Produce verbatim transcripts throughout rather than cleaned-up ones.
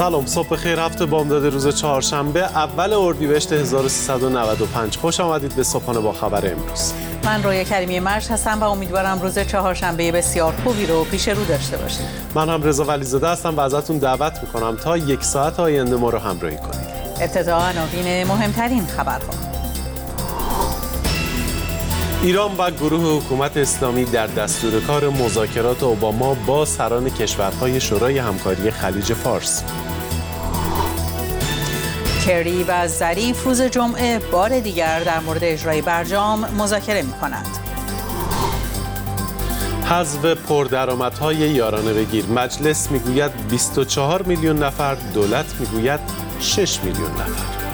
سلام، صبح خیر. هفته بامداد روز چهارشنبه اول اردیبهشت هزار و سیصد و نود و پنج. خوش آمدید به صبحانه با خبر امروز. من رویا کریمی مرج هستم و امیدوارم روز چهارشنبه بسیار خوبی رو پیش رو داشته باشید. من هم رضا ولیزاده هستم و ازتون دعوت میکنم تا یک ساعت آینده ما رو همراهی کنید. ابتدا عناوین مهمترین خبرها. ایران و گروه حکومت اسلامی در دستور کار مذاکرات اوباما با سران کشورهای شورای همکاری خلیج فارس. کری و ظریف روز جمعه بار دیگر در مورد اجرای برجام مذاکره می‌کنند. حذف پردرآمدهای یارانه بگیر. مجلس میگوید بیست و چهار میلیون نفر، دولت میگوید شش میلیون نفر.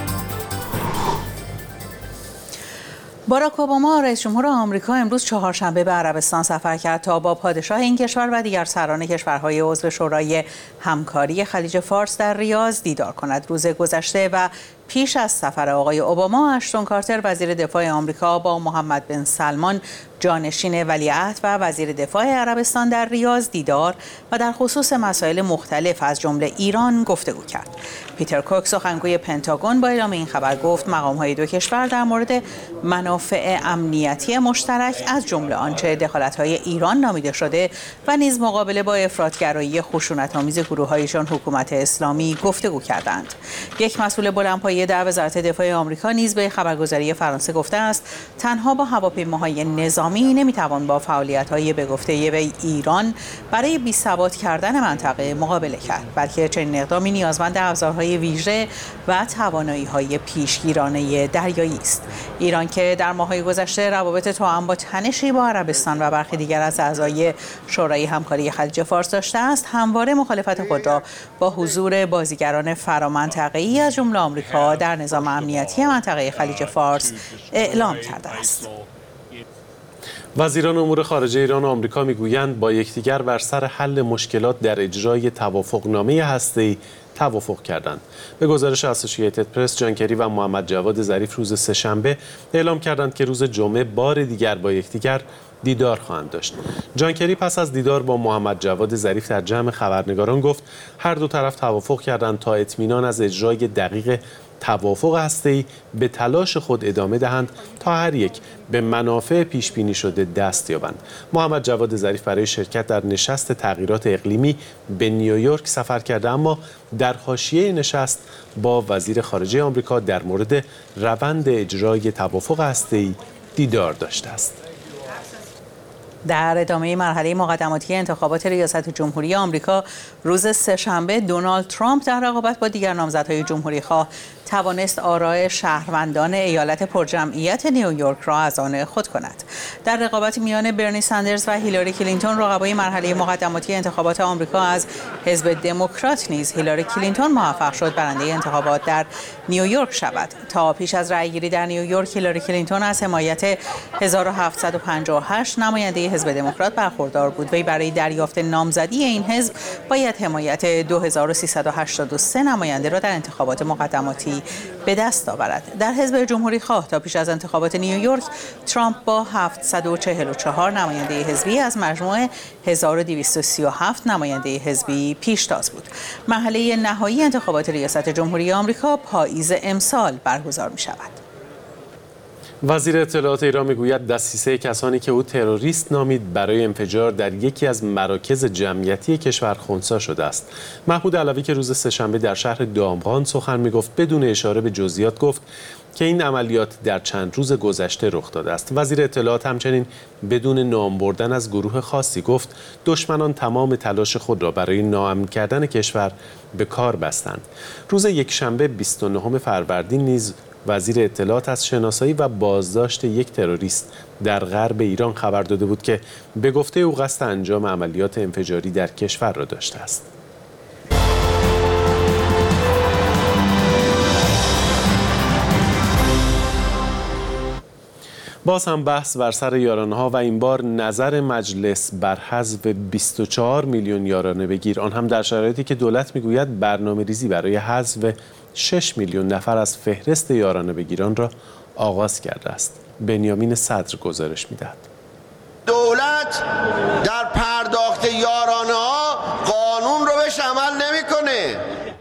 باراک اوباما رئیس جمهور آمریکا امروز چهارشنبه به عربستان سفر کرد تا با پادشاه این کشور و دیگر سران کشورهای عضو شورای همکاری خلیج فارس در ریاض دیدار کند. روز گذشته و پیش از سفر آقای اوباما، اشتون کارتر وزیر دفاع آمریکا با محمد بن سلمان جانشین ولیعهد و وزیر دفاع عربستان در ریاض دیدار و در خصوص مسائل مختلف از جمله ایران گفتگو کرد. پیتر کوک سخنگوی پنتاگون با اعلام این خبر گفت مقام‌های دو کشور در مورد منافع امنیتی مشترک از جمله آنچه دخالت‌های ایران نامیده شده و نیز مقابله با افراط‌گرایی خشونت‌آمیز گروه‌هایشان حکومت اسلامی گفتگو کردند. یک مسئول بلندپایه در وزارت دفاع آمریکا نیز به خبرگزاری فرانسه گفته است تنها با هواپیماهای نظامی نمیتوان با فعالیت‌های به گفته ایران برای بی‌ثبات کردن منطقه مقابله کرد، بلکه چنین اقدامی نیازمند ابزارهای ویژه و توانایی‌های پیشگیرانه دریایی است. ایران که در ماه‌های گذشته روابط توأم با تنشی با عربستان و برخی دیگر از اعضای شورای همکاری خلیج فارس داشته است، همواره مخالفت خود را با حضور بازیگران فرامنطقه‌ای از جمله آمریکا در نظام امنیتی منطقه خلیج فارس اعلام کرده است. وزیران امور خارجه ایران و آمریکا میگویند با یکدیگر بر سر حل مشکلات در اجرای توافقنامه هسته‌ای توافق کردند. به گزارش اسوسییتد پرس، جان کری و محمد جواد ظریف روز سه‌شنبه اعلام کردند که روز جمعه بار دیگر با یکدیگر دیدار خواهند داشت. جان کری پس از دیدار با محمد جواد ظریف در جمع خبرنگاران گفت هر دو طرف توافق کردند تا اطمینان از اجرای دقیق توافق هسته‌ای به تلاش خود ادامه دهند تا هر یک به منافع پیش بینی شده دست یابند. محمد جواد ظریف برای شرکت در نشست تغییرات اقلیمی به نیویورک سفر کرده، اما در حاشیه نشست با وزیر خارجه آمریکا در مورد روند اجرای توافق هسته‌ای دیدار داشته است. در ادامه مرحله مقدماتی انتخابات ریاست جمهوری آمریکا روز سه‌شنبه دونالد ترامپ در رقابت با دیگر نامزدهای جمهوری‌خواه توانست آراء شهروندان ایالت پرجمعیت نیویورک را از آن خود کند. در رقابت میان برنی ساندرز و هیلاری کلینتون، رقبای مرحله مقدماتی انتخابات آمریکا از حزب دموکرات نیز هیلاری کلینتون موفق شد برنده انتخابات در نیویورک شود. تا پیش از رأیگیری در نیویورک، هیلاری کلینتون از حمایت هزار و هفتصد و پنجاه و هشت نماینده حزب دموکرات برخوردار بود. وی برای دریافت نامزدی این حزب باید حمایت دو هزار و سیصد و هشتاد و سه نماینده را در انتخابات مقدماتی به دست آورد. در حزب جمهوری خواه تا پیش از انتخابات نیویورک، ترامپ با هفتصد و چهل و چهار نماینده حزبی از مجموع هزار و دویست و سی و هفت نماینده حزبی پیشتاز بود. مرحله نهایی انتخابات ریاست جمهوری آمریکا پاییز امسال برگزار می شود. وزیر اطلاعات ایران میگوید دسیسه کسانی که او تروریست نامید برای انفجار در یکی از مراکز جمعیتی کشور خنثی شده است. محمود علوی که روز سه‌شنبه در شهر دامغان سخن میگفت بدون اشاره به جزئیات گفت که این عملیات در چند روز گذشته رخ داده است. وزیر اطلاعات همچنین بدون نام بردن از گروه خاصی گفت دشمنان تمام تلاش خود را برای ناامن کردن کشور به کار بستند. روز یکشنبه بیست و نهم فروردین نیز وزیر اطلاعات از شناسایی و بازداشت یک تروریست در غرب ایران خبر داده بود که به گفته او قصد انجام عملیات انفجاری در کشور را داشته است. باز هم بحث بر سر یارانه‌ها و این بار نظر مجلس بر حذف بیست و چهار میلیون یارانه بگیر، آن هم در شرایطی که دولت میگوید برنامه‌ریزی برای حذف شش میلیون نفر از فهرست یارانه بگیران را آغاز کرده است. بنیامین صدر گزارش می‌دهد. دولت در پرداخت یارانه‌ها قانون رو بهش عمل نمی‌کنه.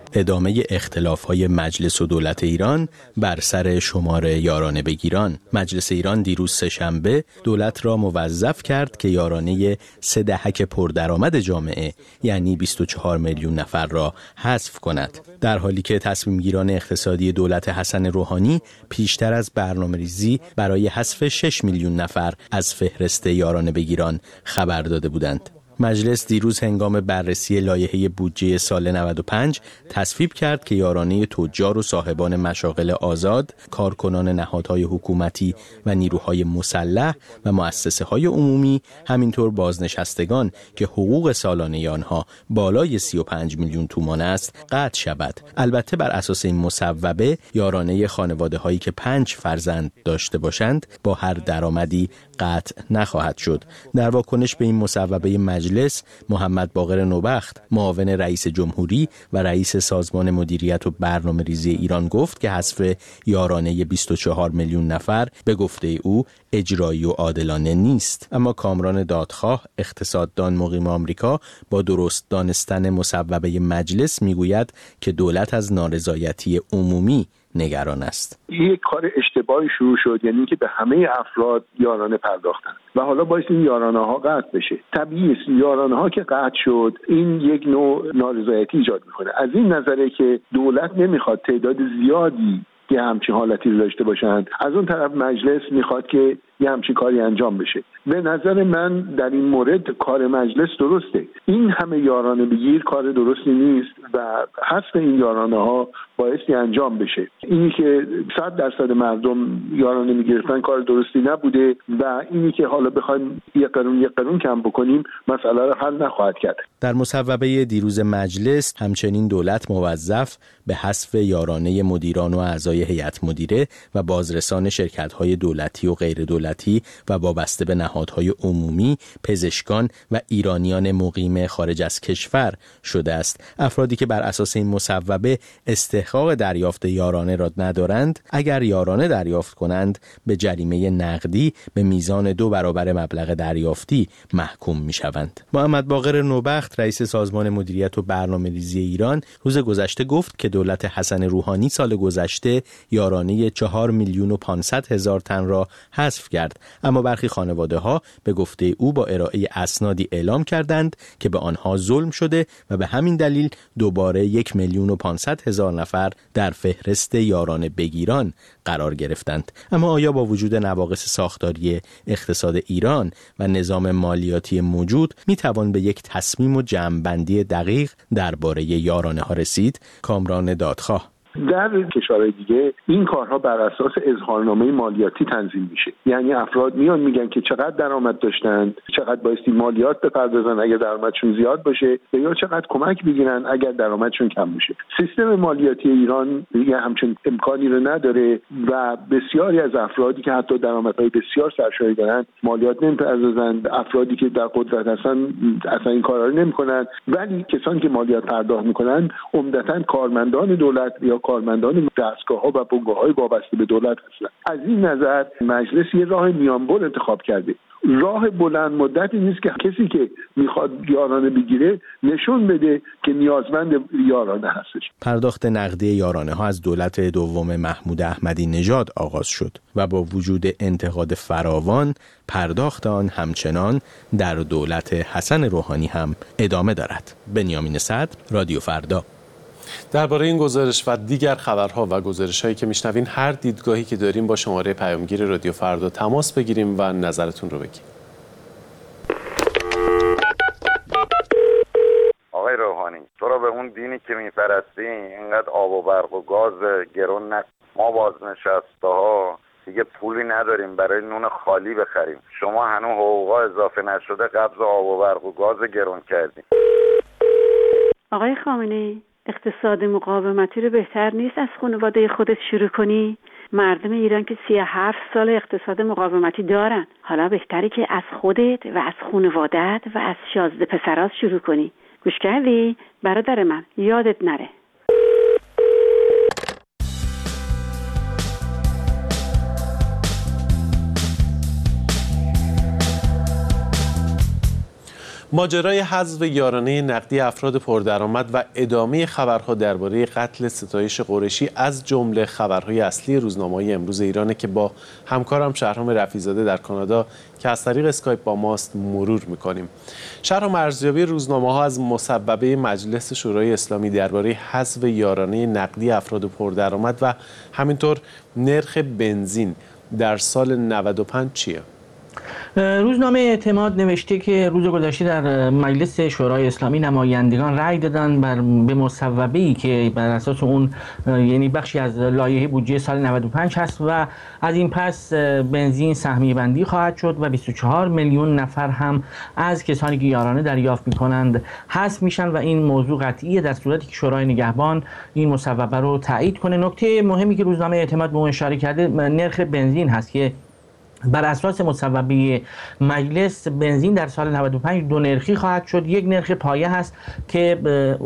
ادامه اختلاف‌های مجلس و دولت ایران بر سر شمار یارانه بگیران. مجلس ایران دیروز سه‌شنبه دولت را موظف کرد که یارانه سه دهک پردرآمد جامعه یعنی بیست و چهار میلیون نفر را حذف کند، در حالی که تصمیم گیران اقتصادی دولت حسن روحانی پیشتر از برنامه‌ریزی برای حذف شش میلیون نفر از فهرست یارانه بگیران خبر داده بودند. مجلس دیروز هنگام بررسی لایحه بودجه سال نود و پنج تصویب کرد که یارانه تجار و صاحبان مشاغل آزاد، کارکنان نهادهای حکومتی و نیروهای مسلح و مؤسسه‌های عمومی، همینطور بازنشستگان که حقوق سالانه آنها بالای سی و پنج میلیون تومان است، قطع شود. البته بر اساس این مصوبه یارانه خانواده‌هایی که پنج فرزند داشته باشند با هر درآمدی قطع نخواهد شد. در واکنش به این مصوبه مجلس محمد باقر نوبخت، معاون رئیس جمهوری و رئیس سازمان مدیریت و برنامه‌ریزی ایران گفت که حذف یارانه بیست و چهار میلیون نفر به گفته او اجرایی و عادلانه نیست. اما کامران دادخواه، اقتصاددان مقیم آمریکا، با درست دانستن مصوبه مجلس میگوید که دولت از نارضایتی عمومی نگران است. یک کار اشتباهی شروع شد، یعنی که به همه افراد یارانه پرداختن و حالا باید این یارانه ها قطع بشه. طبیعی است یارانه ها که قطع شد این یک نوع نارضایتی ایجاد میکنه. از این نظره که دولت نمیخواد تعداد زیادی یه همچین حالتی رو داشته باشند، از اون طرف مجلس میخواد که یه همچین کاری انجام بشه. به نظر من در این مورد کار مجلس درسته. این همه یارانه بگیر کار درستی نیست و حذف این یارانه ها بایستی انجام بشه. اینی که صد درصد مردم یارانه میگرفتن کار درستی نبوده و اینی که حالا بخوایم یک قرون یک قرون کم بکنیم مسئله رو حل نخواهد کرد. در مصوبه دیروز مجلس همچنین دولت موظف به حذف یارانه مدیران و اعضای هیئت مدیره و بازرسان شرکت‌های دولتی و غیر دولتی و وابسته به نهادهای عمومی، پزشکان و ایرانیان مقیم خارج از کشور شده است. افرادی که بر اساس این مصوبه استحقاق دریافت یارانه را ندارند، اگر یارانه دریافت کنند به جریمه نقدی به میزان دو برابر مبلغ دریافتی محکوم می‌شوند. محمد باقر نوبخت، رئیس سازمان مدیریت و برنامه‌ریزی ایران، روز گذشته گفت که دولت حسن روحانی سال گذشته یارانه چهار میلیون و پانصد هزار تن را حذف کرد، اما برخی خانواده‌ها به گفته او با ارائه اسنادی اعلام کردند که به آنها ظلم شده و به همین دلیل دوباره یک میلیون و پانصد هزار نفر در فهرست یارانه بگیران قرار گرفتند. اما آیا با وجود نواقص ساختاری اقتصاد ایران و نظام مالیاتی موجود می توان به یک تصمیم و جمع‌بندی دقیق درباره یارانه ها رسید؟ کامران دادخواه: در کشورهای دیگه این کارها بر اساس اظهارنامه مالیاتی تنظیم میشه. یعنی افراد میان میگن که چقدر درآمد داشتن، چقدر بایستی مالیات بپردازن اگر درآمدشون زیاد باشه یا چقدر کمک بگیرن اگر درآمدشون کم باشه. سیستم مالیاتی ایران دیگه همچین امکانی رو نداره و بسیاری از افرادی که حتی درآمدهای بسیار سرشاری دارن مالیات نمیپردازن. افرادی که در قدرت هستن اصلا این کارا رو نمیکنن، ولی کسانی که مالیات پرداخت میکنن عمدتاً کارمندان دولت یا کارمندان دستگاه‌ها و بنگاه‌های وابسته به دولت هستند. از این نظر مجلس یه راه میانبر انتخاب کرده. راه بلند مدتی نیست که کسی که میخواد یارانه بگیره نشون بده که نیازمند یارانه هستش. پرداخت نقدی یارانه ها از دولت دوم محمود احمدی نژاد آغاز شد و با وجود انتقاد فراوان پرداخت آن همچنان در دولت حسن روحانی هم ادامه دارد. بنیامین صدر، رادیو فردا. درباره این گزارش و دیگر خبرها و گزارش‌هایی که میشنوین هر دیدگاهی که داریم با شماره پیامگیر رادیو فردا تماس بگیریم و نظرتون رو بگیم. آقای روحانی، تو را به اون دینی که میپرستی اینقدر آب و برق و گاز گرون نکن. ما بازنشسته‌ها دیگه پولی نداریم برای نون خالی بخریم. شما هنوز حقوقا اضافه نشده قبض آب و برق و گاز گرون کردیم. آقای خامنه‌ای، اقتصاد مقاومتی رو بهتر نیست از خانواده خودت شروع کنی؟ مردم ایران که سی و هفت سال اقتصاد مقاومتی دارن. حالا بهتره که از خودت و از خانوادت و از شازده پسرات شروع کنی. گوش کردی؟ برادر من، یادت نره. ماجرای حذف یارانه نقدی افراد پردرآمد و ادامه خبرها درباره قتل ستایش قریشی از جمله خبرهای اصلی روزنامه‌های امروز ایرانه که با همکارم شهرام رفیع‌زاده در کانادا که از طریق اسکایپ با ماست مرور می‌کنیم. شهرام، ارزیابی روزنامه‌ها از مسببه مجلس شورای اسلامی درباره حذف یارانه نقدی افراد پردرآمد و همینطور نرخ بنزین در سال نود و پنج چیه؟ روزنامه اعتماد نوشته که روز گذشته در مجلس شورای اسلامی نمایندگان رأی دادن بر به مصوبه‌ای که بر اساس اون یعنی بخشی از لایحه بودجه سال نود و پنج هست و از این پس بنزین سهمیه بندی خواهد شد و بیست و چهار میلیون نفر هم از کسانی که یارانه دریافت می‌کنند حذف میشن و این موضوع قطعیه در صورتی که شورای نگهبان این مصوبه رو تایید کنه. نکته مهمی که روزنامه اعتماد به اون اشاره کرده نرخ بنزین هست که بر اساس مصوبه مجلس بنزین در سال نود و پنج دو نرخی خواهد شد. یک نرخ پایه هست که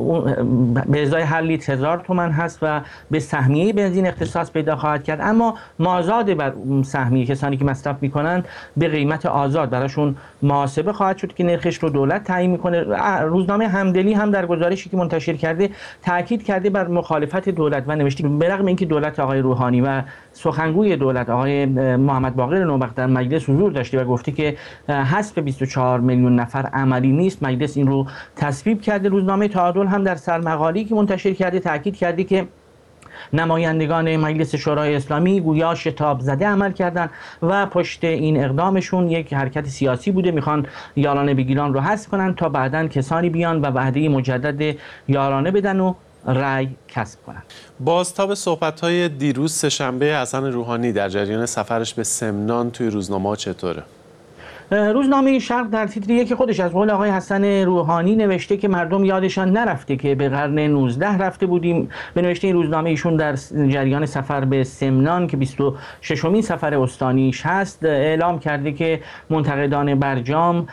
به ازای هر لیتر هزار تومان هست و به سهمیه بنزین اختصاص پیدا خواهد کرد، اما مازاد بر سهمیه کسانی که مصرف میکنند به قیمت آزاد براشون محاسبه خواهد شد که نرخش رو دولت تعیین میکنه. روزنامه همدلی هم در گزارشی که منتشر کرده تاکید کرده بر مخالفت دولت و نوشته به رغم اینکه دولت آقای روحانی و سخنگوی دولت آقای محمد باقر نوبخت در مجلس حضور داشته و گفته که حذف بیست و چهار میلیون نفر عملی نیست، مجلس این رو تصویب کرده. روزنامه تعادل هم در سرمقالی که منتشر کرده تاکید کرده که نمایندگان مجلس شورای اسلامی گویا شتاب زده عمل کردند و پشت این اقدامشون یک حرکت سیاسی بوده، میخوان یارانه بگیران رو حذف کنن تا بعداً کسانی بیان و وعده مجدد یارانه بدن و رأی کسب کنند. بازتاب صحبت‌های دیروز سه‌شنبه حسن روحانی در جریان سفرش به سمنان توی روزنامه‌ها چطوره؟ روزنامه شرق در تیتر یک خودش از قول آقای حسن روحانی نوشته که مردم یادشان نرفته که به قرن نوزده رفته بودیم. به نوشته این روزنامه ایشون در جریان سفر به سمنان که بیست و ششمین سفر استانیش هست اعلام کرده که منتقدان برجام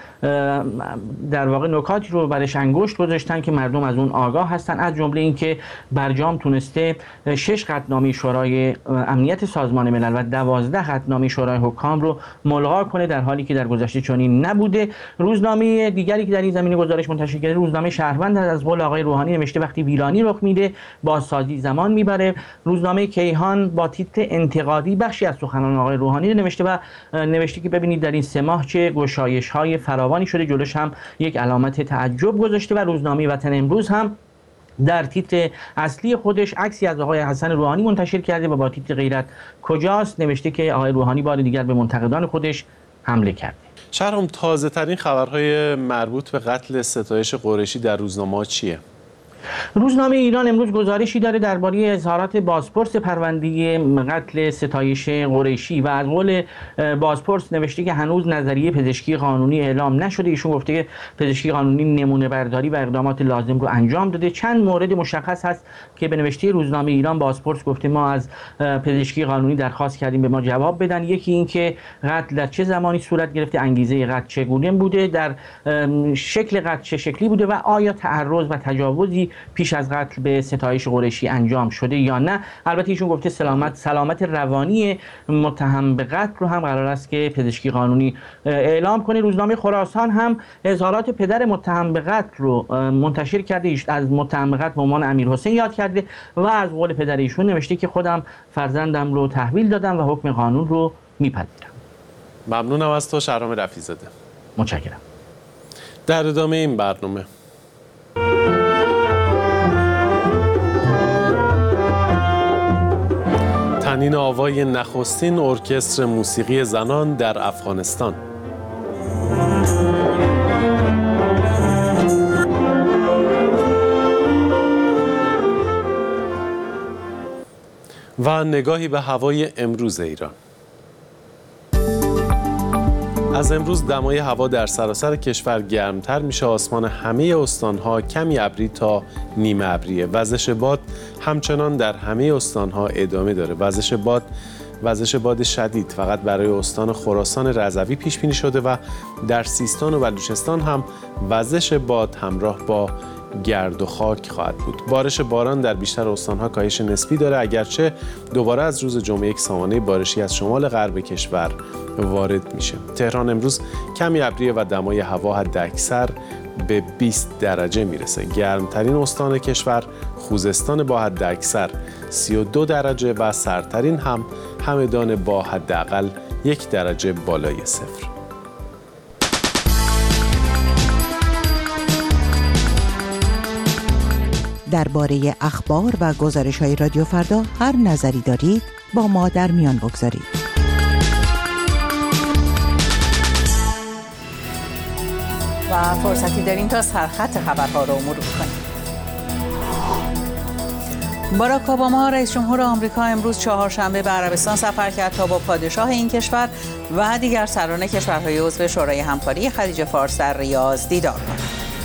در واقع نکاتی رو برش انگشت گذاشتن که مردم از اون آگاه هستن، از جمله اینکه برجام تونسته شش قطعنامه شورای امنیت سازمان ملل و دوازده قطعنامه شورای حکام رو ملغا کنه در حالی که در گذشته چنین نبوده. روزنامه دیگری که در این زمینه گزارش منتشر کرده روزنامه شهروند از قول آقای روحانی نوشته وقتی ویرانی رخ میده بازسازی زمان میبره. روزنامه کیهان با تیتر انتقادی بخشی از سخنان آقای روحانی نوشته و نوشته که ببینید در این سه ماه چه گشایش‌های فراوانی شده، جلوش هم یک علامت تعجب گذاشته. و روزنامه وطن امروز هم در تیتر اصلی خودش عکسی از آقای حسن روحانی منتشر کرده و با تیتر غیرت کجاست نوشته که آقای روحانی بار دیگر به منتقدان خودش حمله کرده. شهرام، تازه ترین خبرهای مربوط به قتل ستایش قریشی در روزنامه‌ها چیه؟ روزنامه ایران امروز گزارشی داره درباره اظهارات بازپرس پرونده قتل ستایش قریشی و از قول بازپرس نوشته که هنوز نظریه پزشکی قانونی اعلام نشده. ایشون گفته که پزشکی قانونی نمونه برداری و اقدامات لازم رو انجام داده. چند مورد مشخص هست که به نوشته روزنامه ایران بازپرس گفته ما از پزشکی قانونی درخواست کردیم به ما جواب بدن. یکی این که قتل در چه زمانی صورت گرفته، انگیزه قتل چگونه بوده، در شکل قتل چه شکلی بوده و آیا تعرض و تجاوزی پیش از قتل به ستایش قریشی انجام شده یا نه. البته ایشون گفته سلامت سلامت روانی متهم به قتل رو هم قرار است که پزشکی قانونی اعلام کنه. روزنامه خراسان هم اظهارات پدر متهم به قتل رو منتشر کرده، از متهم به قتل به عنوان امیرحسین یاد کرده و از قول پدر ایشون نوشته که خودم فرزندم رو تحویل دادم و حکم قانون رو میپذیرم. ممنونم از تو شهرام رفیع‌زاده. متشکرم. در ادامه این برنامه تنین آوای نخستین ارکستر موسیقی زنان در افغانستان. و نگاهی به هوای امروز ایران. از امروز دمای هوا در سراسر کشور گرمتر میشه. آسمان همه استانها کمی ابری تا نیمه ابریه. وزش باد همچنان در همه استانها ادامه داره. وزش باد وزش باد شدید فقط برای استان خراسان رضوی پیش بینی شده و در سیستان و بلوچستان هم وزش باد همراه با گرد و خاک خواهد بود. بارش باران در بیشتر استان‌ها کاهش نسبی داره، اگرچه دوباره از روز جمعه یک سامانه بارشی از شمال غرب کشور وارد میشه. تهران امروز کمی ابریه و دمای هوا حداکثر به بیست درجه میرسه. گرمترین استان کشور خوزستان با حداکثر سی و دو درجه و سردترین هم همدان با حداقل یک درجه بالای صفر. درباره اخبار و گزارش‌های رادیو فردا هر نظری دارید با ما در میان بگذارید. و فرصتی داریم تا سرخط خبرها رو مرور کنیم. باراک اوباما رئیس جمهور آمریکا امروز چهارشنبه به عربستان سفر کرد تا با پادشاه این کشور و دیگر سران کشورهای عضو شورای همکاری خلیج فارس در ریاض دیدار کند.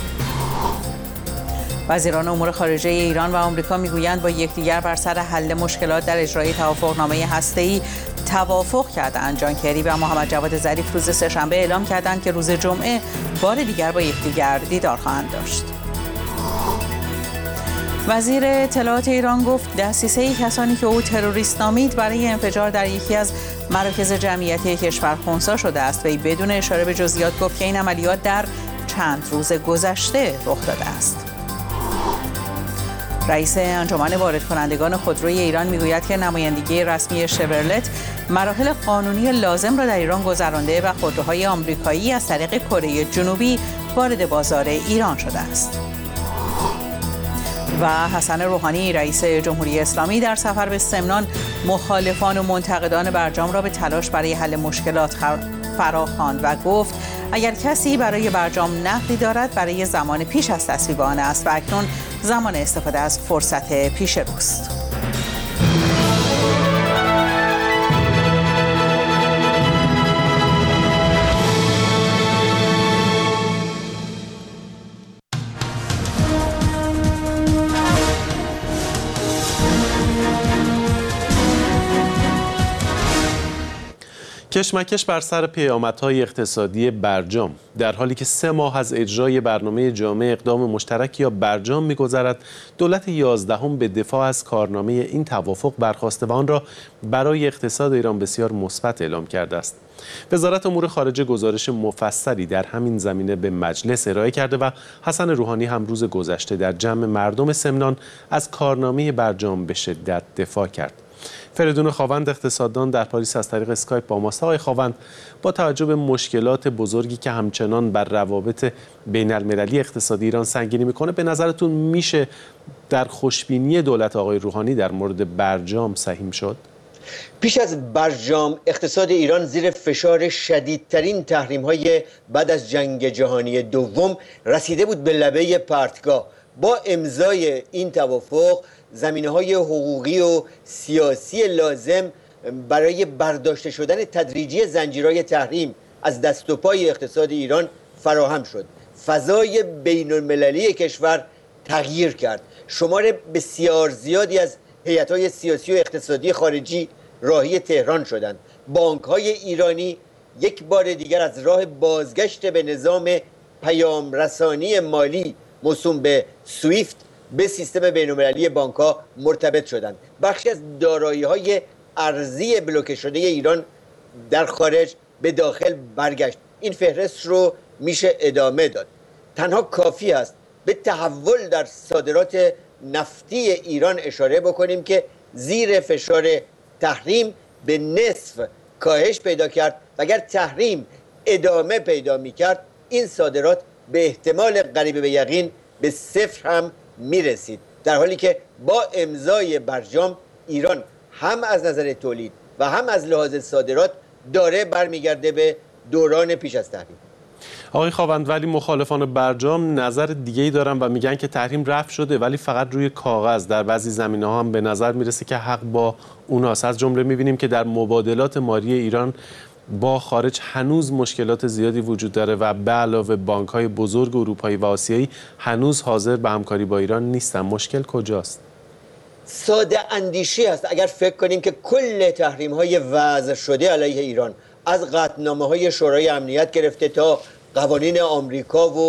وزیران امور خارجه ایران و آمریکا میگویند با یکدیگر بر سر حل مشکلات در اجرای توافقنامه هسته‌ای توافق کردند. جان کری و محمد جواد ظریف روز سه‌شنبه اعلام کردند که روز جمعه بار دیگر با یکدیگر دیدار خواهند داشت. وزیر اطلاعات ایران گفت دسیسه کسانی که او تروریست نامید برای انفجار در یکی از مراکز جمعیتی کشور خنثی شده است. وی بدون اشاره به جزئیات گفت که این عملیات در چند روز گذشته رخ داده است. رئیس انجمن وارد کنندگان خودروی ایران میگوید که نمایندگی رسمی شورلت مراحل قانونی لازم را در ایران گذرانده و خودروهای آمریکایی از طریق کره جنوبی وارد بازار ایران شده است. و حسن روحانی رئیس جمهوری اسلامی در سفر به سمنان مخالفان و منتقدان برجام را به تلاش برای حل مشکلات فراخواند و گفت اگر کسی برای برجام نقدی دارد برای زمان پیش از تصویب آن است و اکنون زمان استفاده از فرصت پیش روست. کشمکش بر سر پیامدهای اقتصادی برجام در حالی که سه ماه از اجرای برنامه جامع اقدام مشترک یا برجام می‌گذرد، دولت یازدهم به دفاع از کارنامه این توافق برخاسته و آن را برای اقتصاد ایران بسیار مثبت اعلام کرده است. وزارت امور خارجه گزارش مفصلی در همین زمینه به مجلس ارائه کرده و حسن روحانی هم روز گذشته در جمع مردم سمنان از کارنامه برجام به شدت دفاع کرد. فریدون خاوند اقتصاددان در پاریس از طریق اسکایپ با ماست. آقای خاوند، با توجه به مشکلات بزرگی که همچنان بر روابط بین المللی اقتصادی ایران سنگینی میکنه، به نظرتون میشه در خوشبینی دولت آقای روحانی در مورد برجام سهیم شد؟ پیش از برجام اقتصاد ایران زیر فشار شدیدترین تحریم‌های بعد از جنگ جهانی دوم رسیده بود به لبه پرتگاه. با امضای این توافق زمینه‌های حقوقی و سیاسی لازم برای برداشته شدن تدریجی زنجیرهای تحریم از دست و پای اقتصاد ایران فراهم شد. فضای بین‌المللی کشور تغییر کرد. شمار بسیار زیادی از هیئت‌های سیاسی و اقتصادی خارجی راهی تهران شدند. بانک‌های ایرانی یک بار دیگر از راه بازگشت به نظام پیام رسانی مالی موسوم به سویفت به سیستم بین‌المللی بانک‌ها مرتبط شدند. بخشی از دارایی‌های ارزی بلوکه شده ایران در خارج به داخل برگشت. این فهرست رو میشه ادامه داد. تنها کافی است به تحول در صادرات نفتی ایران اشاره بکنیم که زیر فشار تحریم به نصف کاهش پیدا کرد و اگر تحریم ادامه پیدا می‌کرد این صادرات به احتمال قریب به یقین به صفر هم میرسید، در حالی که با امضای برجام ایران هم از نظر تولید و هم از لحاظ صادرات داره برمیگرده به دوران پیش از تحریم. آقای خاوند، ولی مخالفان برجام نظر دیگه‌ای دارن و میگن که تحریم رفع شده ولی فقط روی کاغذ. در بعضی زمینه‌ها هم به نظر میرسه که حق با اوناست. از جمله میبینیم که در مبادلات مالی ایران با خارج هنوز مشکلات زیادی وجود داره و به علاوه بانک‌های بزرگ اروپایی و آسیایی هنوز حاضر به همکاری با ایران نیستن. مشکل کجاست؟ ساده اندیشی است اگر فکر کنیم که کل تحریم‌های وضع شده علیه ایران، از قطعنامه‌های شورای امنیت گرفته تا قوانین آمریکا و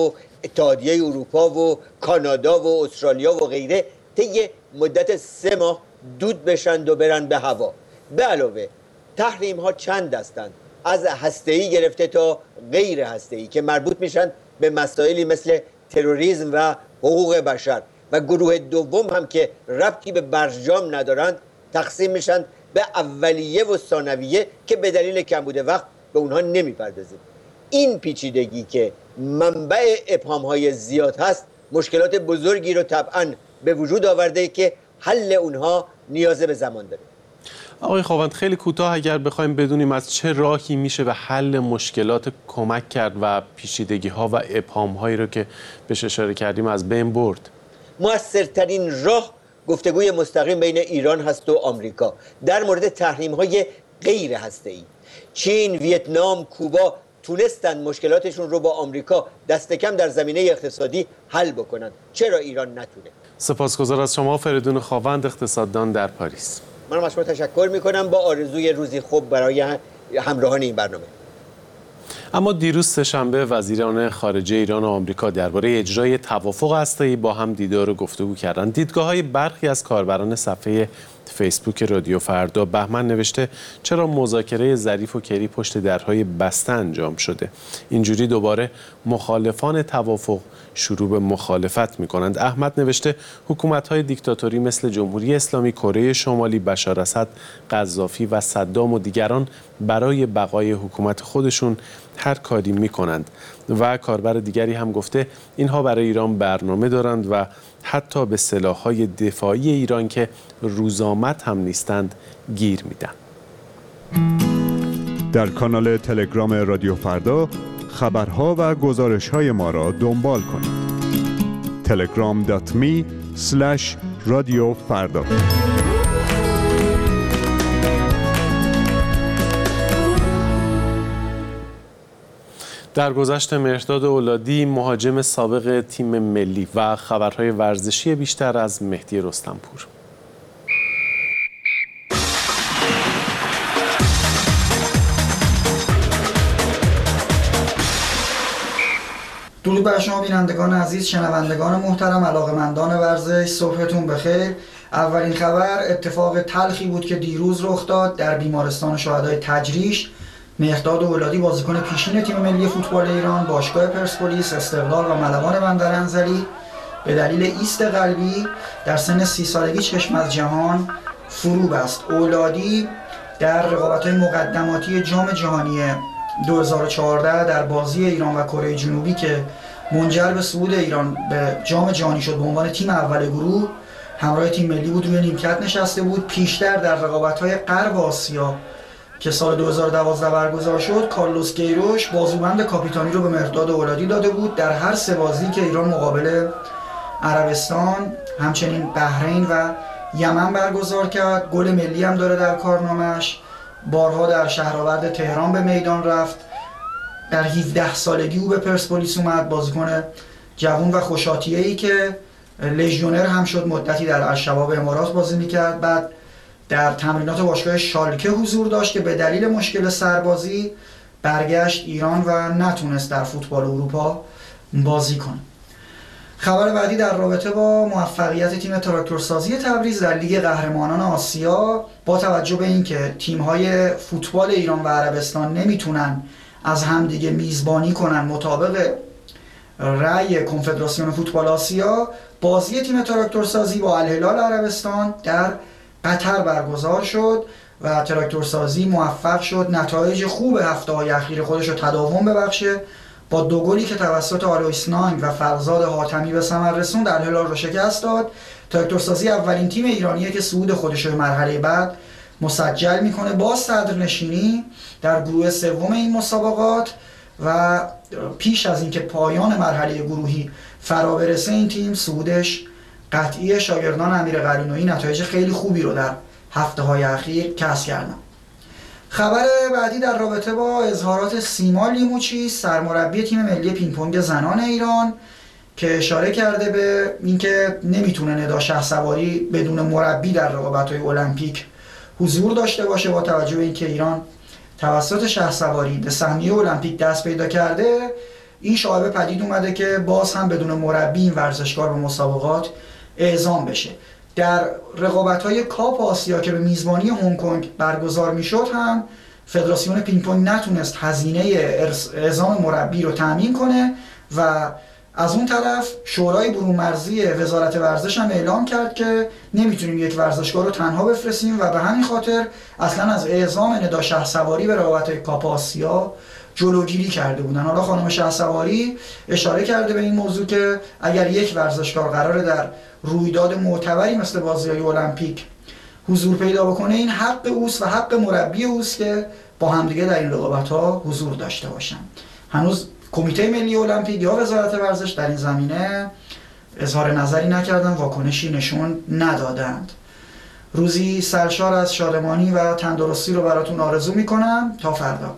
اتحادیه اروپا و کانادا و استرالیا و غیره طی مدت سه ماه دود بشند و برن به هوا. به علاوه تحریم ها چند هستند، از هسته‌ای گرفته تا غیر هسته‌ای که مربوط میشن به مسائلی مثل تروریسم و حقوق بشر، و گروه دوم هم که ربطی به برجام ندارند تقسیم میشن به اولیه و ثانویه که به دلیل کمبود وقت به اونها نمیپردازیم. این پیچیدگی که منبع ابهام‌های زیاد هست مشکلات بزرگی رو طبعاً به وجود آورده که حل اونها نیاز به زمان داره. آقای خواوند، خیلی کوتاه اگر بخوایم بدونیم از چه راهی میشه به حل مشکلات کمک کرد و پیچیدگی‌ها و ابهام‌هایی رو که بهش اشاره کردیم از بین برد. موثرترین راه گفتگوی مستقیم بین ایران هست و آمریکا در مورد تحریم‌های غیر هسته‌ای. چین، ویتنام، کوبا تونستن مشکلاتشون رو با آمریکا دست کم در زمینه اقتصادی حل بکنن. چرا ایران نتونه؟ سپاسگزار از شما فریدون خواوند، اقتصاددان در پاریس. من از شما تشکر میکنم، با آرزوی روزی خوب برای همراهان این برنامه. اما دیروز سه‌شنبه وزیران خارجه ایران و آمریکا درباره اجرای توافق هسته‌ای با هم دیدار و گفتگو کردند. دیدگاه‌های برخی از کاربران صفحه فیسبوک رادیو فردا. بهمن نوشته چرا مذاکره ظریف و کری پشت درهای بسته انجام شده؟ اینجوری دوباره مخالفان توافق شروع به مخالفت می‌کنند. احمد نوشته حکومت‌های دیکتاتوری مثل جمهوری اسلامی، کره شمالی، بشار اسد، قذافی و صدام و دیگران برای بقای حکومت خودشون هر کاری می‌کنند. و کاربر دیگری هم گفته اینها برای ایران برنامه دارند و حتی به سلاح‌های دفاعی ایران که روزآمد هم نیستند گیر میدن. در کانال تلگرام رادیو فردا خبرها و گزارش‌های ما را دنبال کنید. تلگرام دات می اسلش رادیو فردا. در گذشت مهرداد اولادی مهاجم سابق تیم ملی و خبرهای ورزشی بیشتر از مهدی رستمپور. درود بر شما بینندگان عزیز، شنوندگان محترم، علاقه‌مندان ورزش، صبحتون بخیر. اولین خبر اتفاق تلخی بود که دیروز رخ داد در بیمارستان شهدای تجریش. مهرداد اولادی بازیکن پیشین تیم ملی فوتبال ایران، باشگاه پرسپولیس، استقلال و ملوان بندر انزلی به دلیل ایست قلبی در سن سی سالگی چشم از جهان فرو بست. اولادی در رقابت‌های مقدماتی جام جهانی دو هزار و چهارده در بازی ایران و کره جنوبی که منجر به صعود ایران به جام جهانی شد به عنوان تیم اول گروه همراه تیم ملی بود، روی نیمکت نشسته بود. پیشتر در رقابت‌های غرب آسیا که سال دو هزار و دوازده برگزار شد، کارلوس گیروش بازوبند کاپیتانی رو به مهرداد اولادی داده بود در هر سه بازی که ایران مقابل عربستان، همچنین بحرین و یمن برگزار کرد. گل ملی هم داره در کارنامش. بارها در شهرآورد تهران به میدان رفت. در هفده سالگی او به پرسپولیس اومد، بازیکن جوان و خوشاتیه‌ای که لژیونر هم شد، مدتی در الشباب امارات بازی میکرد. بعد در تمرینات باشگاه شالکه حضور داشت که به دلیل مشکل سربازی برگشت ایران و نتونست در فوتبال اروپا بازی کنه. خبر بعدی در رابطه با موفقیت تیم تراکتورسازی تبریز در لیگ قهرمانان آسیا. با توجه به اینکه تیم‌های فوتبال ایران و عربستان نمیتونن از همدیگه میزبانی کنن مطابق رأی کنفدراسیون فوتبال آسیا، بازی تیم تراکتورسازی با الهلال عربستان در قطر برگزار شد و تراکتورسازی موفق شد نتایج خوب هفته‌های اخیر خودش رو تداوم ببخشه. با دو گلی که توسط آلویس نانگ و فرزاد حاتمی به ثمر رسوند الهلال رو شکست داد. تراکتورسازی اولین تیم ایرانیه که صعود خودش رو به مرحله بعد مسجل میکنه با صدرنشینی در گروه سوم این مسابقات و پیش از اینکه پایان مرحله گروهی فرا برسه این تیم صعودش قطعی. شاگردان امیر قلعه‌نویی نتایج خیلی خوبی رو در هفته‌های اخیر کسب کردن. خبر بعدی در رابطه با اظهارات سیما لیموچی، سرمربی تیم ملی پینگ پونگ زنان ایران، که اشاره کرده به اینکه نمیتونه ندا شهسواری بدون مربی در رقابت‌های المپیک حضور داشته باشه. با توجه به اینکه ایران توسط شهسواری به سهمیه المپیک دست پیدا کرده، این شایبه پدید اومده که باز هم بدون مربی این ورزشکار به مسابقات اعزام بشه. در رقابت‌های کاپ آسیا که به میزبانی هنگ کنگ برگزار میشد هم فدراسیون پینگ پونگ نتونست هزینه اعزام مربی رو تامین کنه و از اون طرف شورای برون مرزی وزارت ورزش هم اعلام کرد که نمیتونیم یک ورزشکار رو تنها بفرستیم و به همین خاطر اصلا از اعزام ندا شهسواری به رقابت‌های کاپ آسیا جلوگیری کرده بودن. حالا خانم شهسواری اشاره کرده به این موضوع که اگر یک ورزشکار قراره در رویداد معتبری مثل بازی‌های المپیک حضور پیدا بکنه، این حق اوست و حق مربی اوست که با همدیگه در این رقابت‌ها حضور داشته باشن. هنوز کمیته ملی المپیک یا وزارت ورزش در این زمینه اظهار نظری نکردن، واکنشی نشون ندادند. روزی سرشار از شادمانی و تندرستی رو براتون آرزو میکنم. تا فردا.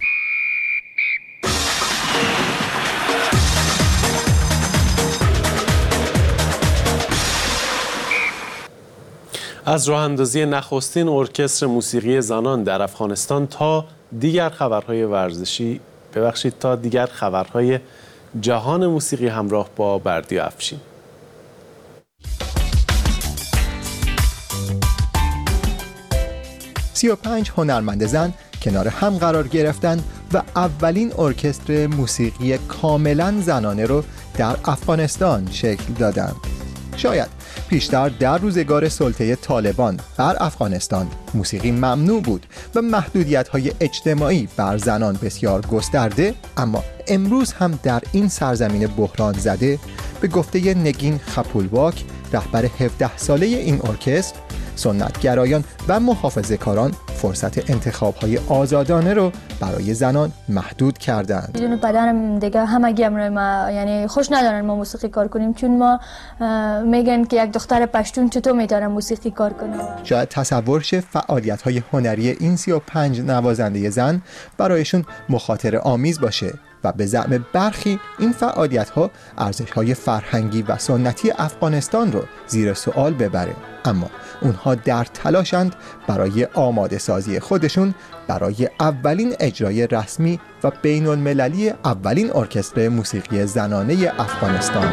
از راه اندازی نخستین ارکستر موسیقی زنان در افغانستان تا دیگر خبرهای ورزشی ببخشید تا دیگر خبرهای جهان موسیقی همراه با بردیا افشین. سی و پنج هنرمند زن کنار هم قرار گرفتند و اولین ارکستر موسیقی کاملا زنانه رو در افغانستان شکل دادند. شاید پیشتر در روزگار سلطه طالبان بر افغانستان موسیقی ممنوع بود و محدودیت‌های اجتماعی بر زنان بسیار گسترده، اما امروز هم در این سرزمین بحران زده به گفته نگین خپولواک، رهبر هفده ساله این ارکستر، سنتگرایان و محافظه‌کاران فرصت انتخاب‌های آزادانه رو برای زنان محدود کردند. بدون بدنم دیگه همگی امروی ما یعنی خوش ندارن ما موسیقی کار کنیم، چون ما میگن که یک دختر پشتون چطور میتونه موسیقی کار کنه. شاید تصور شه فعالیت‌های هنری این سی و پنج نوازنده زن برایشون مخاطره آمیز باشه و به زعم برخی این فعالیت‌ها ارزش‌های فرهنگی و سنتی افغانستان رو زیر سوال ببره، اما اونها در تلاشند برای آماده سازی خودشون برای اولین اجرای رسمی و بین المللی اولین ارکستر موسیقی زنانه افغانستان.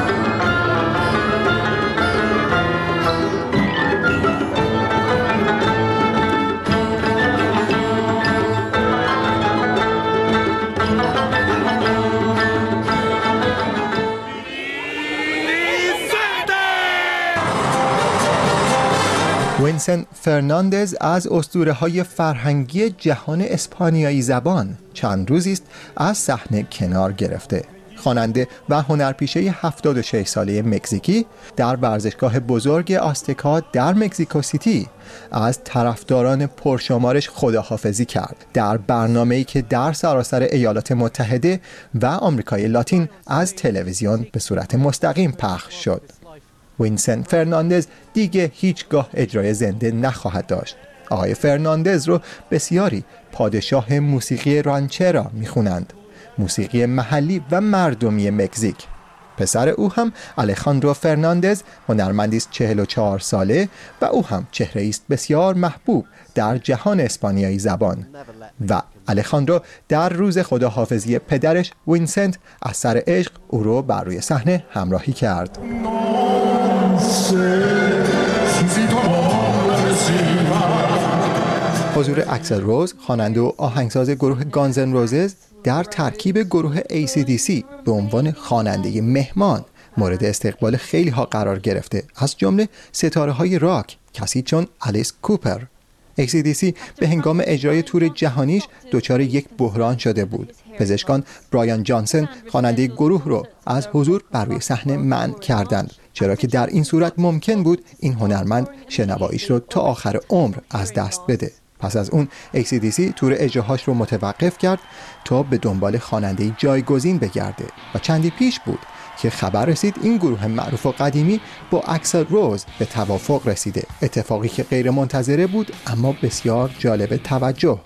وینسنت فرناندز از اسطوره‌های فرهنگی جهان اسپانیایی زبان چند روزی است از صحنه کنار گرفته. خواننده و هنرپیشه هفتاد و شش ساله مکزیکی در ورزشگاه بزرگ آستکا در مکزیکو سیتی از طرفداران پرشمارش خداحافظی کرد در برنامه‌ای که در سراسر ایالات متحده و آمریکای لاتین از تلویزیون به صورت مستقیم پخش شد. وینسنت فرناندز دیگه هیچگاه اجرای زنده نخواهد داشت. آقای فرناندز رو بسیاری پادشاه موسیقی رانچرا میخونند، موسیقی محلی و مردمی مکزیک. پسر او هم الخاندرو فرناندز هنرمندی است چهل و چهار ساله و او هم چهره‌ای است بسیار محبوب در جهان اسپانیایی زبان و الخاندرو در روز خداحافظی پدرش وینسنت از سر عشق او رو بر روی صحنه همراهی کرد. حضور اکسل روز، خواننده و آهنگساز گروه گانزن روزز در ترکیب گروه ای سی دی سی به عنوان خواننده مهمان مورد استقبال خیلی ها قرار گرفته، از جمله ستاره های راک کسی چون الیس کوپر. ای سی دی سی به هنگام اجرای تور جهانیش دچار یک بحران شده بود. پزشکان برایان جانسن خواننده گروه رو از حضور بر روی صحنه منع کردند، چرا که در این صورت ممکن بود این هنرمند شنواییش رو تا آخر عمر از دست بده. پس از اون ای سی دی سی تور اجراهاش رو متوقف کرد تا به دنبال خواننده جایگزین بگرده و چندی پیش بود که خبر رسید این گروه معروف و قدیمی با اکسل روز به توافق رسیده، اتفاقی که غیر منتظره بود اما بسیار جالب توجه.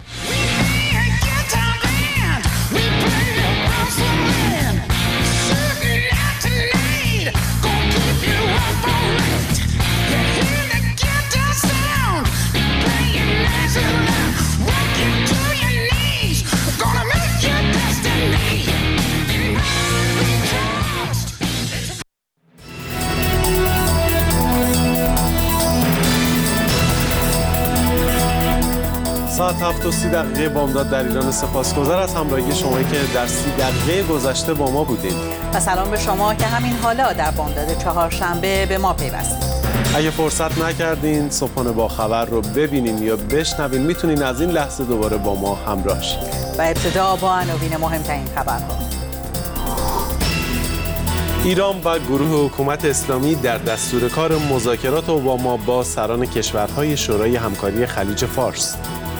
ساعت هفت و سی دقیقه بامداد در ایران. سپاسگزار از همراهی شما که در سی دقیقه گذشته با ما بودید. و سلام به شما که همین حالا در بامداد چهارشنبه به ما پیوستید. اگه فرصت نکردین صبحانه با خبر رو ببینین یا بشنوین، میتونین از این لحظه دوباره با ما همراه شید. و ابتدا با عناوین مهمترین خبرها. ایران و گروه حکومت اسلامی در دستور کار مذاکرات اوباما با سران کشورهای شورای همکاری خلیج فارس.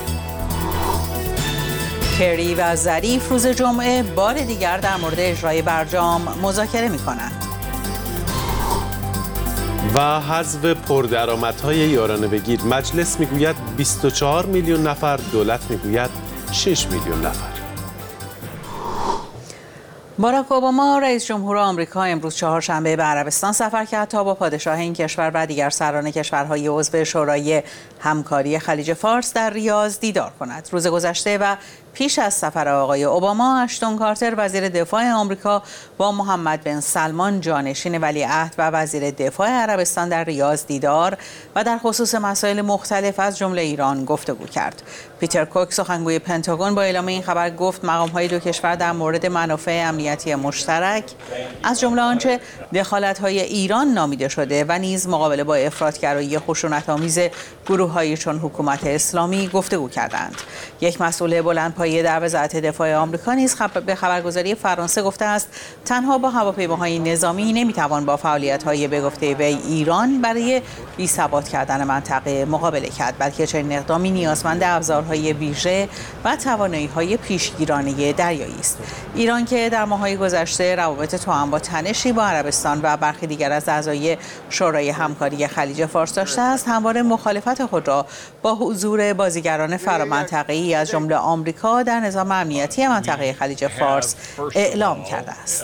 کری و ظریف روز جمعه بار دیگر در مورد اجرای برجام مذاکره می‌کنند. و حذف پردرآمدهای یارانه بگیر، مجلس میگوید بیست و چهار میلیون نفر، دولت میگوید شش میلیون نفر. باراک اوباما رئیس جمهور آمریکا امروز چهارشنبه به عربستان سفر کرد تا با پادشاه این کشور و دیگر سران کشورهای عضو شورای همکاری خلیج فارس در ریاض دیدار کند. روز گذشته و پیش از سفر آقای اوباما، اشتون کارتر وزیر دفاع آمریکا با محمد بن سلمان جانشین ولیعهد و وزیر دفاع عربستان در ریاض دیدار و در خصوص مسائل مختلف از جمله ایران گفتگو کرد. پیتر کوک سخنگوی پنتاگون با اعلام این خبر گفت مقام‌های دو کشور در مورد منافع امنیتی مشترک از جمله آنچه دخالت‌های ایران نامیده شده و نیز مقابله با افراط‌گرایی خشونت‌آمیز گروه‌هایی چون حکومت اسلامی گفتگو کردند. یک مسئول بلندپایه در وزارت دفاع آمریکا نیز به خبرگزاری فرانسه گفته است تنها با هواپیماهای نظامی نمی‌توان با فعالیت‌های به گفته وی ایران برای بی‌ثبات کردن منطقه مقابله کرد، بلکه چنین اقدامی نیازمند ابزارهای ویژه و توانایی‌های پیشگیرانه دریایی است. ایران که در ماه‌های گذشته روابط توأم با تنشی با عربستان و برخی دیگر از اعضای شورای همکاری خلیج فارس داشته است، همواره مخالفت خود را با حضور بازیگران فرامنطقه‌ای از جمله آمریکا در نظام امنیتی منطقه خلیج فارس اعلام کرده است.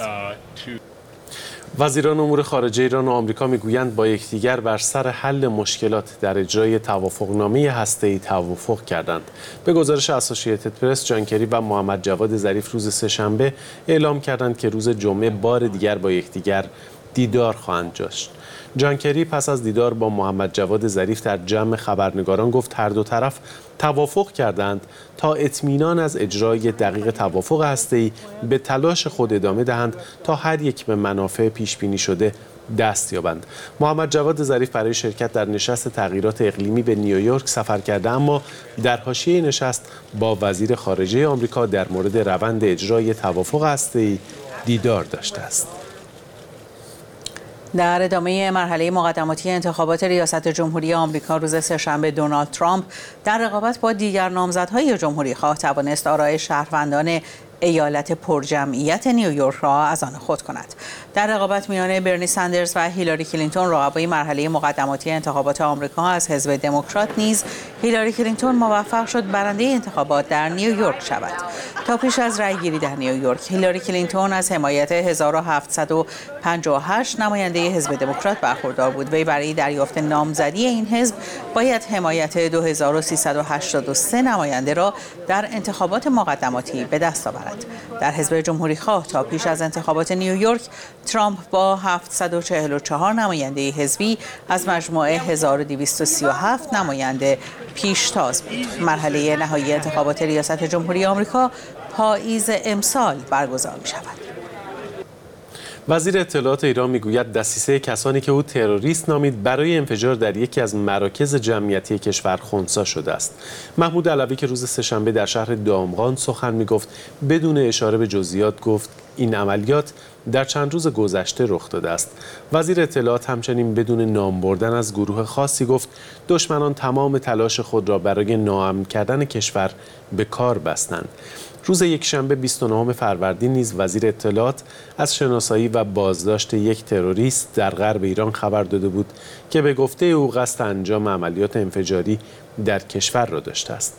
وزیران امور خارجه ایران و آمریکا میگویند با یکدیگر بر سر حل مشکلات در اجرای توافقنامه هسته‌ای توافق کردند. به گزارش اسوسییتد پرس، جان کری و محمد جواد ظریف روز سه‌شنبه اعلام کردند که روز جمعه بار دیگر با یکدیگر دیدار خواهند داشت. جان کری پس از دیدار با محمد جواد ظریف در جمع خبرنگاران گفت هر دو طرف توافق کردند تا اطمینان از اجرای دقیق توافق هسته‌ای به تلاش خود ادامه دهند تا هر یک به منافع پیش بینی شده دست یابند. محمد جواد ظریف برای شرکت در نشست تغییرات اقلیمی به نیویورک سفر کرده، اما در حاشیه نشست با وزیر خارجه آمریکا در مورد روند اجرای توافق هسته‌ای دیدار داشته است. در ادامه مرحله مقدماتی انتخابات ریاست جمهوری آمریکا روز سه‌شنبه، دونالد ترامپ در رقابت با دیگر نامزدهای جمهوری‌خواه توانست آرای شهروندان ایالت پرجمعیت نیویورک را از آن خود کند. در رقابت میان برنی سندرز و هیلاری کلینتون، رقبای مرحله مقدماتی انتخابات آمریکا از حزب دموکرات، نیز هیلاری کلینتون موفق شد برنده انتخابات در نیویورک شود. تا پیش از رأیگیری در نیویورک، هیلاری کلینتون از حمایت هزار و هفتصد و پنجاه و هشت نماینده حزب دموکرات برخوردار بود. وی برای دریافت نامزدی این حزب باید حمایت دو هزار و سیصد و هشتاد و سه نماینده را در انتخابات مقدماتی به دست آورد. در حزب جمهوری‌خواه تا پیش از انتخابات نیویورک، ترامپ با هفتصد و چهل و چهار نماینده حزبی از مجموع هزار و دویست و سی و هفت نماینده پیشتاز بود. مرحله نهایی انتخابات ریاست جمهوری آمریکا پاییز امسال برگزار می‌شود. وزیر اطلاعات ایران میگوید دسیسه کسانی که او تروریست نامید برای انفجار در یکی از مراکز جمعیتی کشور خنثی شده است. محمود علوی که روز سه‌شنبه در شهر دامغان سخن میگفت، بدون اشاره به جزئیات گفت این عملیات در چند روز گذشته رخ داده است. وزیر اطلاعات همچنین بدون نام بردن از گروه خاصی گفت دشمنان تمام تلاش خود را برای ناامن کردن کشور به کار بستند. روز یکشنبه بیست و نهم فروردین نیز وزیر اطلاعات از شناسایی و بازداشت یک تروریست در غرب ایران خبر داده بود که به گفته او قصد انجام عملیات انفجاری در کشور را داشته است.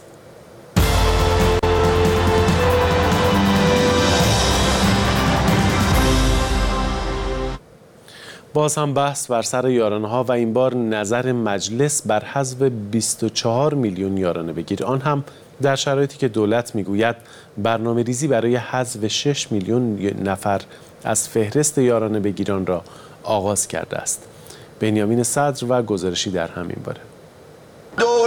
باز هم بحث بر سر یارانه‌ها و این بار نظر مجلس بر حذف بیست و چهار میلیون یارانه بگیر، آن هم در شرایطی که دولت میگوید برنامه ریزی برای حذف شش میلیون نفر از فهرست یارانه بگیران را آغاز کرده است. بنیامین صدر و گزارشی در همین باره.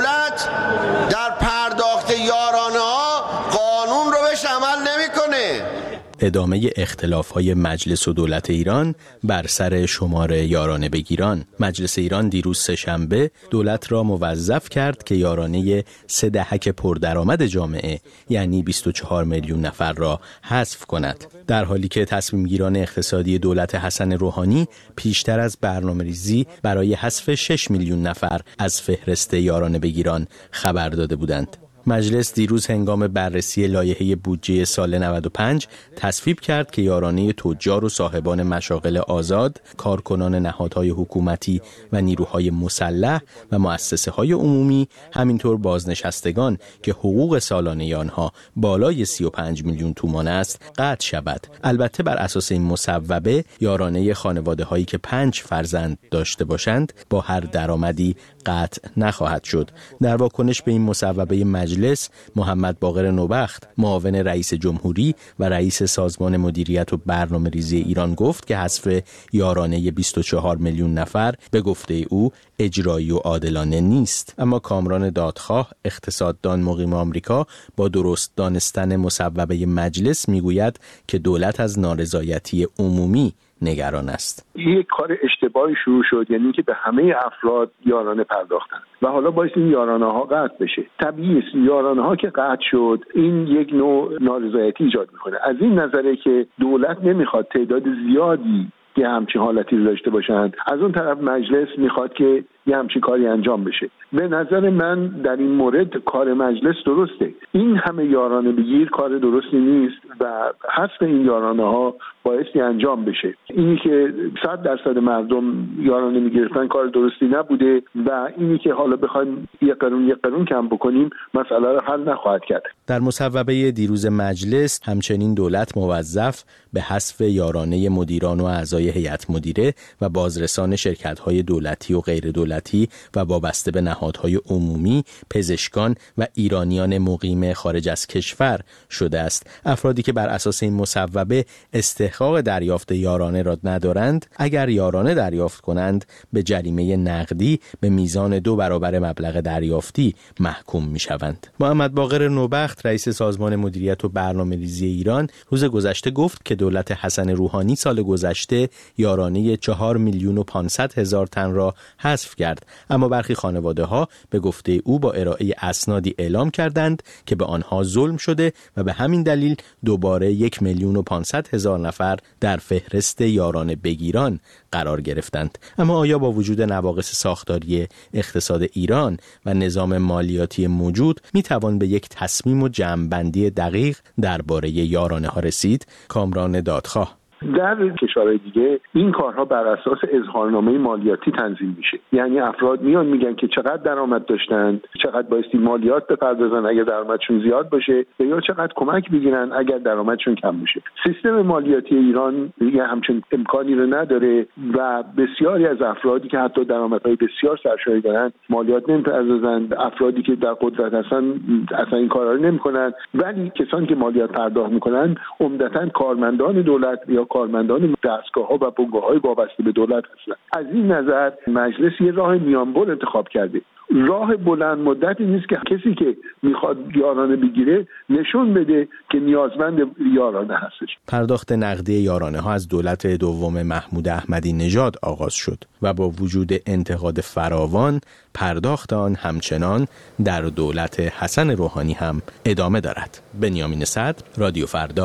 دولت در پرداخت یارانه ها قانون رو بهش عمل نمیکنه. ادامه اختلاف‌های مجلس و دولت ایران بر سر شمار یارانه بگیران. مجلس ایران دیروز سه‌شنبه دولت را موظف کرد که یارانه سه دهک پردرآمد جامعه یعنی بیست و چهار میلیون نفر را حذف کند، در حالی که تصمیمگیران اقتصادی دولت حسن روحانی پیشتر از برنامه‌ریزی برای حذف شش میلیون نفر از فهرست یارانه بگیران خبر داده بودند. مجلس دیروز هنگام بررسی لایحه بودجه سال نود و پنج تصویب کرد که یارانه تجار و صاحبان مشاغل آزاد، کارکنان نهادهای حکومتی و نیروهای مسلح و مؤسسه‌های عمومی، همینطور بازنشستگان که حقوق سالانه آنها بالای سی و پنج میلیون تومان است قطع شود. البته بر اساس این مصوبه یارانه خانواده‌هایی که پنج فرزند داشته باشند با هر درآمدی قطع نخواهد شد. در واکنش به این مصوبه مجلس، محمد باقر نوبخت، معاون رئیس جمهوری و رئیس سازمان مدیریت و برنامه‌ریزی ایران گفت که حذف یارانه بیست و چهار میلیون نفر به گفته او اجرایی و عادلانه نیست. اما کامران دادخواه، اقتصاددان مقیم آمریکا، با درست دانستن مصوبه مجلس میگوید که دولت از نارضایتی عمومی نگران است. یک کار اشتباهی شروع شد، یعنی اینکه به همه افراد یارانه پرداختن و حالا باعث این یارانه ها قطع بشه. طبیعی است یارانه ها که قطع شد این یک نوع نارضایتی ایجاد میکنه. از این نظره که دولت نمیخواد تعداد زیادی که همچین حالتی رو داشته باشند، از اون طرف مجلس میخواد که یه همچین کاری انجام بشه. به نظر من در این مورد کار مجلس درسته. این همه یارانه بگیر کار درستی نیست و حذف این یارانه ها بایستی انجام بشه. اینی که صد درصد مردم یارانه میگرفتن کار درستی نبوده و اینی که حالا بخوایم یک قرون یک قرون کم بکنیم مسئله رو حل نخواهد کرد. در مصوبه دیروز مجلس همچنین دولت موظف به حذف یارانه مدیران و اعضای هیئت مدیره و بازرسان شرکت‌های دولتی و غیر دولتی و وابسته به نهادهای عمومی، پزشکان و ایرانیان مقیم خارج از کشور شده است. افرادی که بر اساس این مصوبه استحقاق دریافت یارانه را ندارند، اگر یارانه دریافت کنند به جریمه نقدی به میزان دو برابر مبلغ دریافتی محکوم می‌شوند. محمد باقر نوبخت، رئیس سازمان مدیریت و برنامه‌ریزی ایران، روز گذشته گفت که دولت حسن روحانی سال گذشته یارانه چهار میلیون و پانصد هزار تن را حذف کرد، اما برخی خانواده‌ها به گفته او با ارائه اسنادی اعلام کردند که به آنها ظلم شده و به همین دلیل دوباره یک میلیون و پانصد هزار نفر در فهرست یارانه بگیران قرار گرفتند. اما آیا با وجود نواقص ساختاری اقتصاد ایران و نظام مالیاتی موجود میتوان به یک تصمیم و جمع‌بندی دقیق درباره یارانه ها رسید؟ کامران دادخواه: در کشورهای دیگه این کارها بر اساس اظهارنامه مالیاتی تنظیم میشه. یعنی افراد میان میگن که چقدر درآمد داشتند، چقدر بایستی مالیات بپردازن اگر درآمدشون زیاد باشه یا چقدر کمک بگیرن اگر درآمدشون کم باشه. سیستم مالیاتی ایران دیگه همچین امکانی رو نداره و بسیاری از افرادی که حتی درآمدهای بسیار سرشاری دارن مالیات نمیپردازن. افرادی که در قدرت هستن اصلا این کارا رو نمیکنن، ولی کسانی که مالیات پرداخت میکنن عمدتاً کارمندان دولت یا کارمندان دستگاه‌ها و بنگاه‌های وابسته به دولت هستند. از این نظر مجلس یه راه میانبر انتخاب کرده. راه بلند مدتی نیست که کسی که میخواد یارانه بگیره نشون بده که نیازمند یارانه هستش. پرداخت نقدی یارانه ها از دولت دوم محمود احمدی نژاد آغاز شد و با وجود انتقاد فراوان پرداخت آن همچنان در دولت حسن روحانی هم ادامه دارد. بنیامین صدر، رادیو فردا.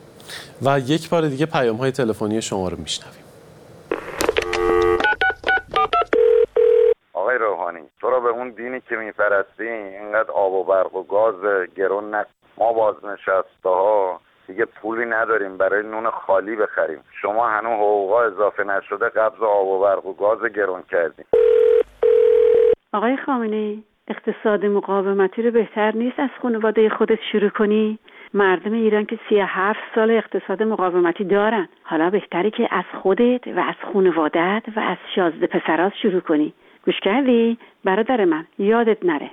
و یک بار دیگه پیام های تلفنی شما رو میشنویم. آقای روحانی، تو را به اون دینی که میپرستی اینقدر آب و برق و گاز گرون نکن. ما بازنشسته ها دیگه پولی نداریم برای نون خالی بخریم. شما هنوز حقوقا اضافه نشده قبض آب و برق و گاز گرون کردیم. آقای خامنه‌ای، اقتصاد مقاومتی رو بهتر نیست از خانواده خودت شروع کنی؟ مردم ایران که سی و هفت سال اقتصاد مقاومتی دارن. حالا بهتره که از خودت و از خانوادت و از شازده پسرات شروع کنی. گوش کردی؟ برادر من، یادت نره.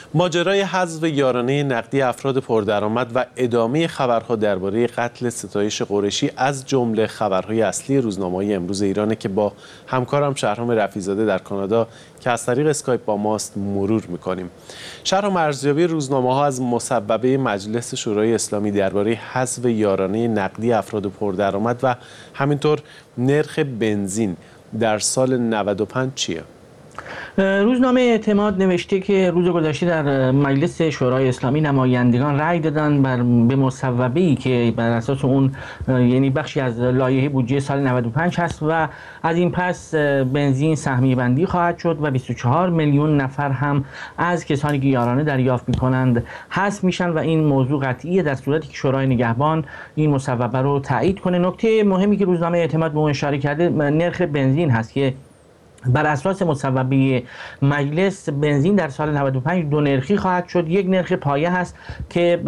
ماجرای حذف یارانه نقدی افراد پردرآمد و ادامه خبرها درباره قتل ستایش قریشی از جمله خبرهای اصلی روزنامه‌های امروز ایرانه که با همکارم شهرام رفیع‌زاده در کانادا که از طریق اسکایپ با ماست مرور می‌کنیم. شهرام، ارزیابی روزنامه‌ها از مصوبه مجلس شورای اسلامی درباره حذف یارانه نقدی افراد پردرآمد و همینطور نرخ بنزین در سال نود و پنج چیه؟ روزنامه اعتماد نوشته که روز گذشته در مجلس شورای اسلامی نمایندگان رأی دادن بر به مصوبه‌ای که بر اساس اون یعنی بخشی از لایحه بودجه سال نود و پنج هست و از این پس بنزین سهمیه بندی خواهد شد و بیست و چهار میلیون نفر هم از کسانی که یارانه دریافت می‌کنند حذف میشن و این موضوع قطعیه در صورتی که شورای نگهبان این مصوبه رو تایید کنه. نکته مهمی که روزنامه اعتماد به اون اشاره کرده نرخ بنزین هست که بر اساس مصوبه مجلس بنزین در سال نود و پنج دو نرخی خواهد شد. یک نرخ پایه هست که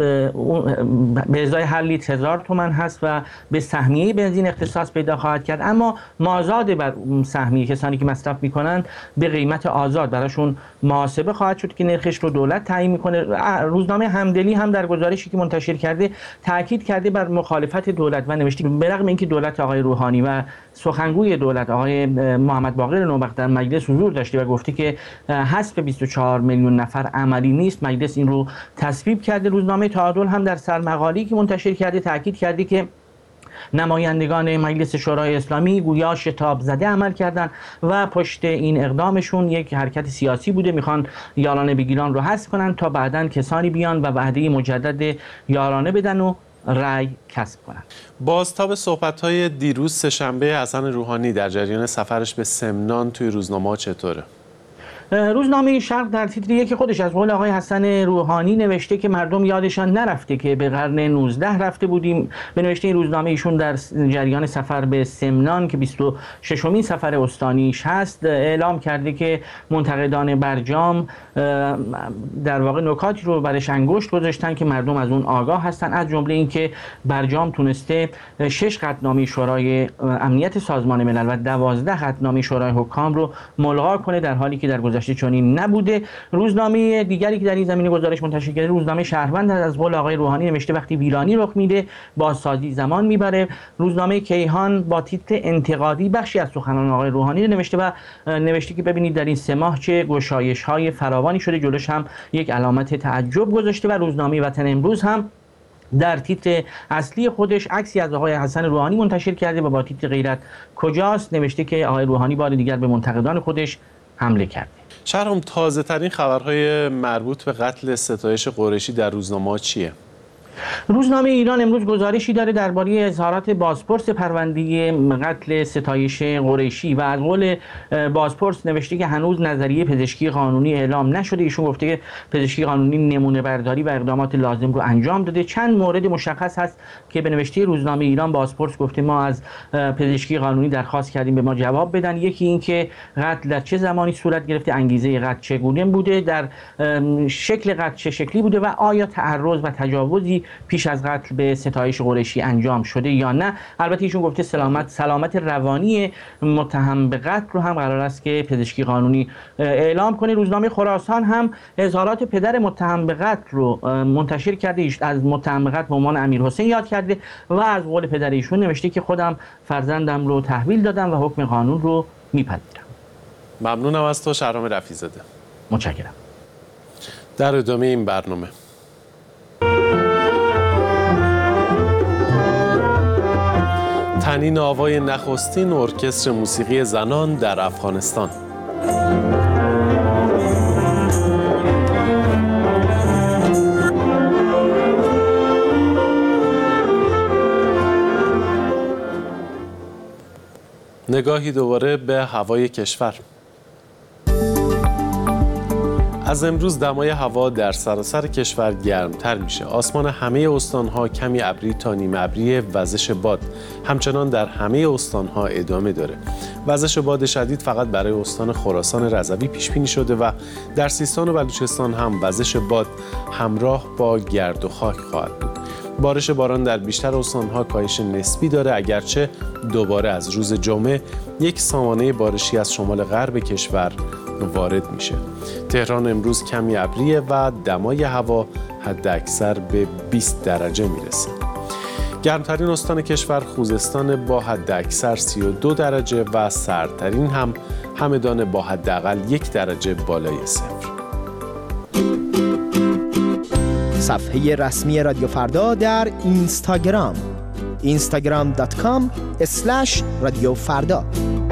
به ازای هر لیتر هزار تومان هست و به سهمیه بنزین اختصاص پیدا خواهد کرد، اما مازاد بر سهمیه کسانی که مصرف میکنند به قیمت آزاد براشون محاسبه خواهد شد که نرخش رو دولت تعیین میکنه. روزنامه همدلی هم در گزارشی که منتشر کرده تاکید کرده بر مخالفت دولت و نوشته به رغم اینکه دولت آقای روحانی و سخنگوی دولت آقای محمد باقر نوبخت در مجلس حضور داشته و گفته که حذف بیست و چهار میلیون نفر عملی نیست، مجلس این رو تصویب کرده. روزنامه تعادل هم در سرمقالی که منتشر کرده تاکید کرده که نمایندگان مجلس شورای اسلامی گویا شتاب زده عمل کردند و پشت این اقدامشون یک حرکت سیاسی بوده، میخوان یارانه بگیران رو حذف کنن تا بعداً کسانی بیان و وعده مجدد یارانه بدن و رأی کسب کنند. بازتاب صحبت‌های دیروز سه‌شنبه حسن روحانی در جریان سفرش به سمنان توی روزنامه‌ها چطوره؟ روزنامه شرق در تیتر یک خودش از قول آقای حسن روحانی نوشته که مردم یادشان نرفته که به قرن نوزده رفته بودیم. به نوشته این روزنامه ایشون در جریان سفر به سمنان که بیست و ششمین سفر استانیش هست اعلام کرده که منتقدان برجام در واقع نکاتی رو برش انگشت گذاشتن که مردم از اون آگاه هستن، از جمله اینکه برجام تونسته شش قطعنامه شورای امنیت سازمان ملل و دوازده قطعنامه شورای حکام رو ملغا کنه، در حالی که در گذشته چنین نبوده. روزنامه دیگری که در این زمینه گزارش منتشر کرده روزنامه شهروند از قول آقای روحانی نوشته وقتی ویرانی رخ میده بازسازی زمان میبره. روزنامه کیهان با تیتر انتقادی بخشی از سخنان آقای روحانی نوشته و نوشته که ببینید در این سه ماه چه گشایش‌های فراوانی شده، جلوش هم یک علامت تعجب گذاشته. و روزنامه وطن امروز هم در تیتر اصلی خودش عکسی از آقای حسن روحانی منتشر کرده و با تیتر غیرت کجاست نوشته که آقای روحانی بار دیگر به منتقدان خودش حمله کرده. شهرام، تازه ترین خبرهای مربوط به قتل ستایش قریشی در روزنامه‌ها چیه؟ روزنامه ایران امروز گزارشی داره درباره اظهارات بازپرس پرونده قتل ستایش قریشی و از قول بازپرس نوشته که هنوز نظریه پزشکی قانونی اعلام نشده. ایشون گفته که پزشکی قانونی نمونه برداری و اقدامات لازم رو انجام داده. چند مورد مشخص هست که به نوشته روزنامه ایران بازپرس گفته ما از پزشکی قانونی درخواست کردیم به ما جواب بدن. یکی این که قتل در چه زمانی صورت گرفته، انگیزه قتل چگونه بوده، در شکل قتل چه شکلی بوده و آیا تعرض و تجاوزی پیش از قتل به ستایش قریشی انجام شده یا نه. البته ایشون گفته سلامت سلامت روانی متهم به قتل رو هم قرار است که پزشکی قانونی اعلام کنه. روزنامه خراسان هم اظهارات پدر متهم به قتل رو منتشر کرده، از متهم به قتل به عنوان امیرحسین یاد کرده و از قول پدر ایشون نوشته که خودم فرزندم رو تحویل دادم و حکم قانون رو میپذیرم. ممنونم از تو شهرام رفیع‌زاده. متشکرم. در ادامه این برنامه تنین آوای نخستین ارکستر موسیقی زنان در افغانستان. نگاهی دوباره به هوای کشور. از امروز دمای هوا در سراسر کشور گرمتر میشه. آسمان همه استانها کمی ابری تا نیمه ابری، وزش باد همچنان در همه استانها ادامه داره. وزش باد شدید فقط برای استان خراسان رضوی پیش بینی شده و در سیستان و بلوچستان هم وزش باد همراه با گرد و خاک خواهد بود. بارش باران در بیشتر استانها کاهش نسبی داره، اگرچه دوباره از روز جمعه یک سامانه بارشی از شمال غرب کشور وارد میشه. تهران امروز کمی ابریه و دمای هوا حداکثر به بیست درجه میرسه. گرمترین استان کشور خوزستان با حداکثر سی و دو درجه و سردترین هم همدان با حداقل یک درجه بالای صفر. صفحه رسمی رادیو فردا در اینستاگرام اینستاگرام دات کام اسلش رادیو فردا.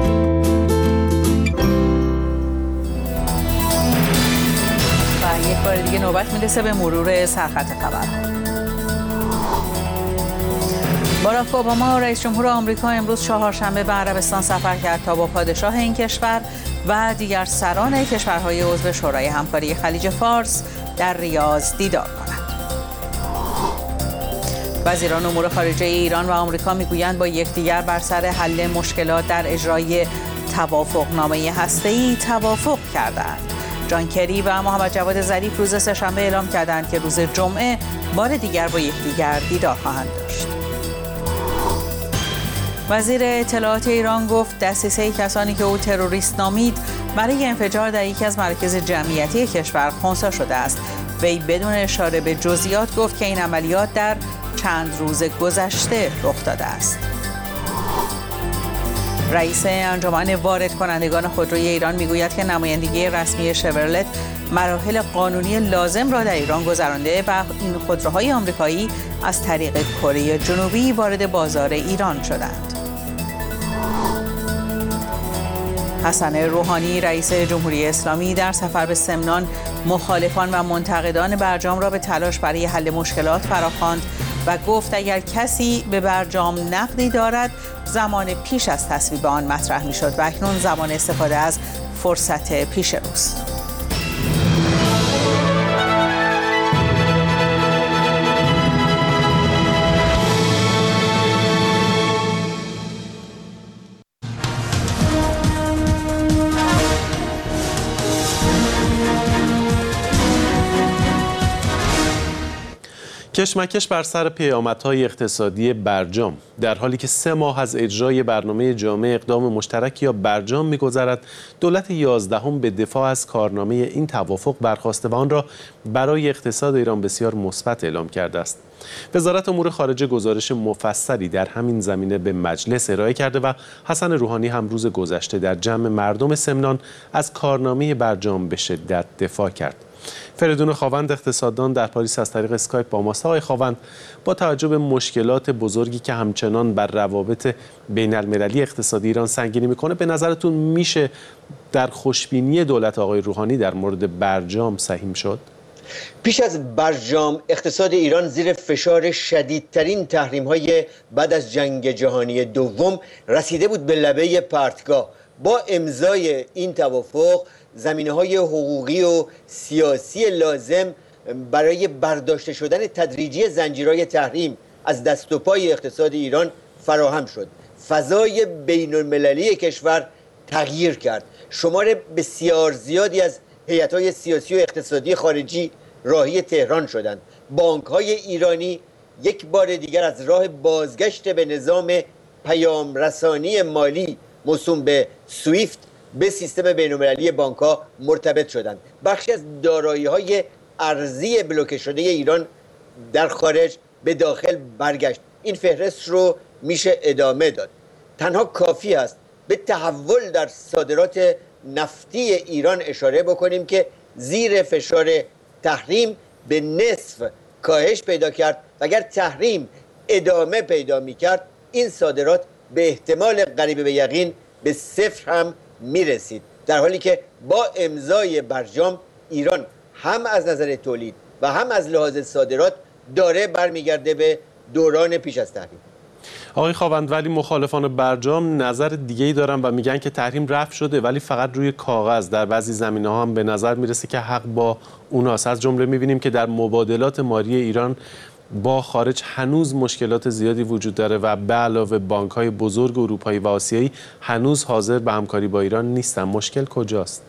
و یک بار دیگه نوبت میرسه به مرور سرخط خبر. باراک اوباما رئیس جمهور آمریکا امروز چهارشنبه به عربستان سفر کرد تا با پادشاه این کشور و دیگر سران کشورهای عضو شورای همکاری خلیج فارس در ریاض دیدار کند. وزیران امور خارجه ایران و آمریکا میگویند با یکدیگر بر سر حل مشکلات در اجرای توافقنامه هسته‌ای توافق کردند. جان کری و محمد جواد ظریف روز سه‌شنبه اعلام کردند که روز جمعه بار دیگر با یکدیگر دیدار خواهند داشت. وزیر اطلاعات ایران گفت دسیسه کسانی که او تروریست نامید برای انفجار در یکی از مراکز جمعیتی کشور خنثی شده است. وی بدون اشاره به جزئیات گفت که این عملیات در چند روز گذشته رخ داده است. رئیس انجمن وارد کنندگان خودروی ایران میگوید که نمایندگی رسمی شورلت مراحل قانونی لازم را در ایران گذرانده و این خودروهای آمریکایی از طریق کره جنوبی وارد بازار ایران شدند. حسن روحانی رئیس جمهوری اسلامی در سفر به سمنان مخالفان و منتقدان برجام را به تلاش برای حل مشکلات فراخواند و گفت اگر کسی به برجام نقدی دارد زمان پیش از تصویب آن مطرح می‌شد و اکنون زمان استفاده از فرصت پیش روست. کشمکش بر سر پیامدهای اقتصادی برجام در حالی که سه ماه از اجرای برنامه جامع اقدام مشترک یا برجام می‌گذرد، دولت یازدهم به دفاع از کارنامه این توافق برخاسته و آن را برای اقتصاد ایران بسیار مثبت اعلام کرده است. وزارت امور خارجه گزارش مفصلی در همین زمینه به مجلس ارائه کرده و حسن روحانی هم روز گذشته در جمع مردم سمنان از کارنامه برجام به شدت دفاع کرد. فریدون خاوند اقتصاددان در پاریس از طریق اسکایپ با ماست. آقای خاوند، با توجه به مشکلات بزرگی که همچنان بر روابط بین المللی اقتصادی ایران سنگینی میکنه، به نظرتون میشه در خوشبینی دولت آقای روحانی در مورد برجام سهیم شد؟ پیش از برجام اقتصاد ایران زیر فشار شدیدترین تحریم‌های بعد از جنگ جهانی دوم رسیده بود به لبه پرتگاه. با امضای این توافق زمینه‌های حقوقی و سیاسی لازم برای برداشته شدن تدریجی زنجیرهای تحریم از دست و پای اقتصاد ایران فراهم شد. فضای بین‌المللی کشور تغییر کرد. شمار بسیار زیادی از هیئت‌های سیاسی و اقتصادی خارجی راهی تهران شدند. بانک‌های ایرانی یک بار دیگر از راه بازگشت به نظام پیام رسانی مالی موسوم به سویفت به سیستم بین‌المللی بانک‌ها مرتبط شدند. بخشی از دارایی‌های ارزی بلوکه شده ایران در خارج به داخل برگشت. این فهرست رو میشه ادامه داد. تنها کافی است به تحول در صادرات نفتی ایران اشاره بکنیم که زیر فشار تحریم به نصف کاهش پیدا کرد و اگر تحریم ادامه پیدا می‌کرد این صادرات به احتمال قریب به یقین به صفر هم میرسید، در حالی که با امضای برجام ایران هم از نظر تولید و هم از لحاظ صادرات داره برمیگرده به دوران پیش از تحریم. آقای خاوند، ولی مخالفان برجام نظر دیگه‌ای دارن و میگن که تحریم رفع شده ولی فقط روی کاغذ. در بعضی زمینه‌ها هم به نظر میرسه که حق با اوناست. از جمله میبینیم که در مبادلات مالی ایران با خارج هنوز مشکلات زیادی وجود داره و به علاوه بانک‌های بزرگ اروپایی و آسیایی هنوز حاضر به همکاری با ایران نیستن. مشکل کجاست؟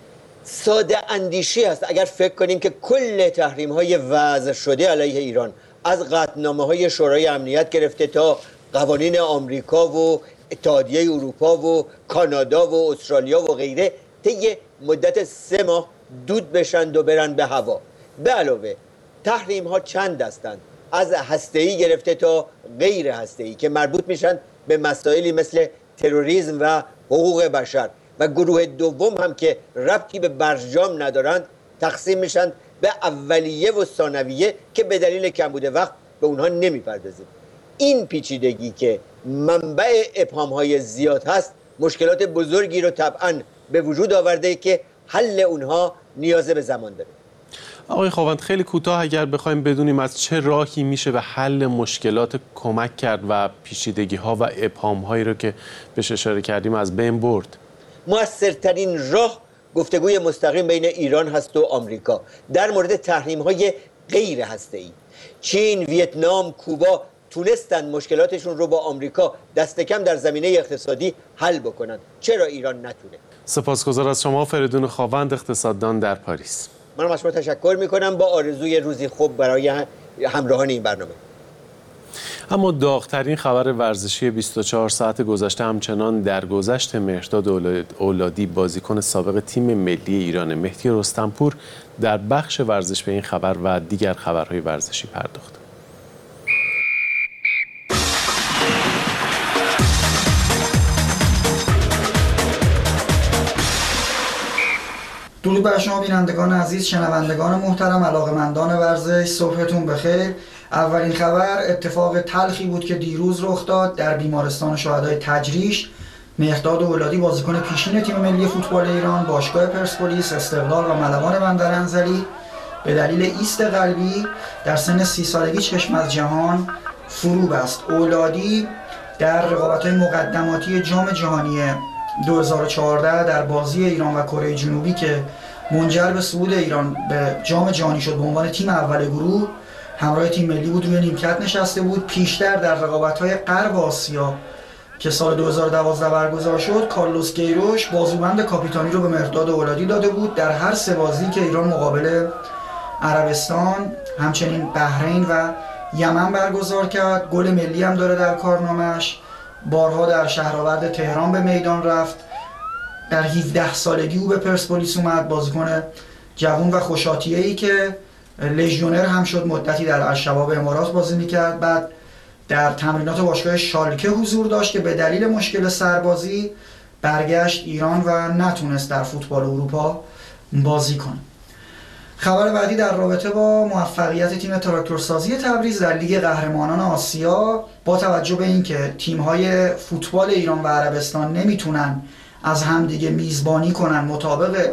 ساده اندیشی است اگر فکر کنیم که کل تحریم‌های وضع شده علیه ایران، از قطعنامه‌های شورای امنیت گرفته تا قوانین آمریکا و اتحادیه اروپا و کانادا و استرالیا و غیره، طی مدت سه ماه دود بشند و برن به هوا. به علاوه تحریم ها چند هستند، از هسته‌ای گرفته تا غیر هسته‌ای که مربوط میشن به مسائلی مثل تروریسم و حقوق بشر، و گروه دوم هم که ربطی به برجام ندارند تقسیم میشن به اولیه و ثانویه که به دلیل کمبود وقت به اونها نمیپردازیم. این پیچیدگی که منبع ابهام‌های زیاد هست مشکلات بزرگی رو طبعاً به وجود آورده که حل اونها نیاز به زمان داره. آقای خواوند، خیلی کوتاه اگر بخوایم بدونیم از چه راهی میشه به حل مشکلات کمک کرد و پیچیدگی‌ها و ابهام‌هایی رو که بهش اشاره کردیم از بین برد. موثرترین راه گفتگوی مستقیم بین ایران هست و آمریکا در مورد تحریم‌های غیر هسته‌ای. چین، ویتنام، کوبا تونستن مشکلاتشون رو با آمریکا دست کم در زمینه اقتصادی حل بکنن. چرا ایران نتونه؟ سپاسگزار از شما فریدون خواوند، اقتصاددان در پاریس. من از شما تشکر میکنم، با آرزوی روزی خوب برای همراهان این برنامه. اما داغ‌ترین خبر ورزشی بیست و چهار ساعت گذشته همچنان درگذشت مهرداد اولادی، بازیکن سابق تیم ملی ایران. مهدی رستمپور در بخش ورزش به این خبر و دیگر خبرهای ورزشی پرداخت. درود بر شما بینندگان عزیز، شنوندگان محترم، علاقه‌مندان ورزش، صبحتون بخیر. اولین خبر اتفاق تلخی بود که دیروز رخ داد در بیمارستان شهدای تجریش. مهرداد اولادی، بازیکن پیشین تیم ملی فوتبال ایران، باشگاه پرسپولیس، استقلال و ملوان بندرانزلی، به دلیل ایست قلبی در سن سی سالگی چشم از جهان فرو بست. اولادی در رقابت‌های مقدماتی جام جهانی دو هزار و چهارده در بازی ایران و کره جنوبی که منجر به صعود ایران به جام جهانی شد به عنوان تیم اول گروه، همراه تیم ملی بود، روی نیمکت نشسته بود. پیشتر در رقابت‌های غرب آسیا که سال دو هزار و دوازده برگزار شد، کارلوس گیروش بازوبند کاپیتانی رو به مهرداد اولادی داده بود در هر سه بازی که ایران مقابل عربستان، همچنین بحرین و یمن برگزار کرد. گل ملی هم داره در کارنامش. بارها در شهرآورد تهران به میدان رفت. در هفده سالگی او به پرسپولیس اومد، بازیکن جوان و خوشاتیه‌ای که لژیونر هم شد، مدتی در الشباب امارات بازی میکرد. بعد در تمرینات باشگاه شالکه حضور داشت که به دلیل مشکل سربازی برگشت ایران و نتونست در فوتبال اروپا بازی کنه. خبر بعدی در رابطه با موفقیت تیم تراکتورسازی تبریز در لیگ قهرمانان آسیا. با توجه به اینکه تیم‌های فوتبال ایران و عربستان نمیتونن از همدیگه میزبانی کنن مطابق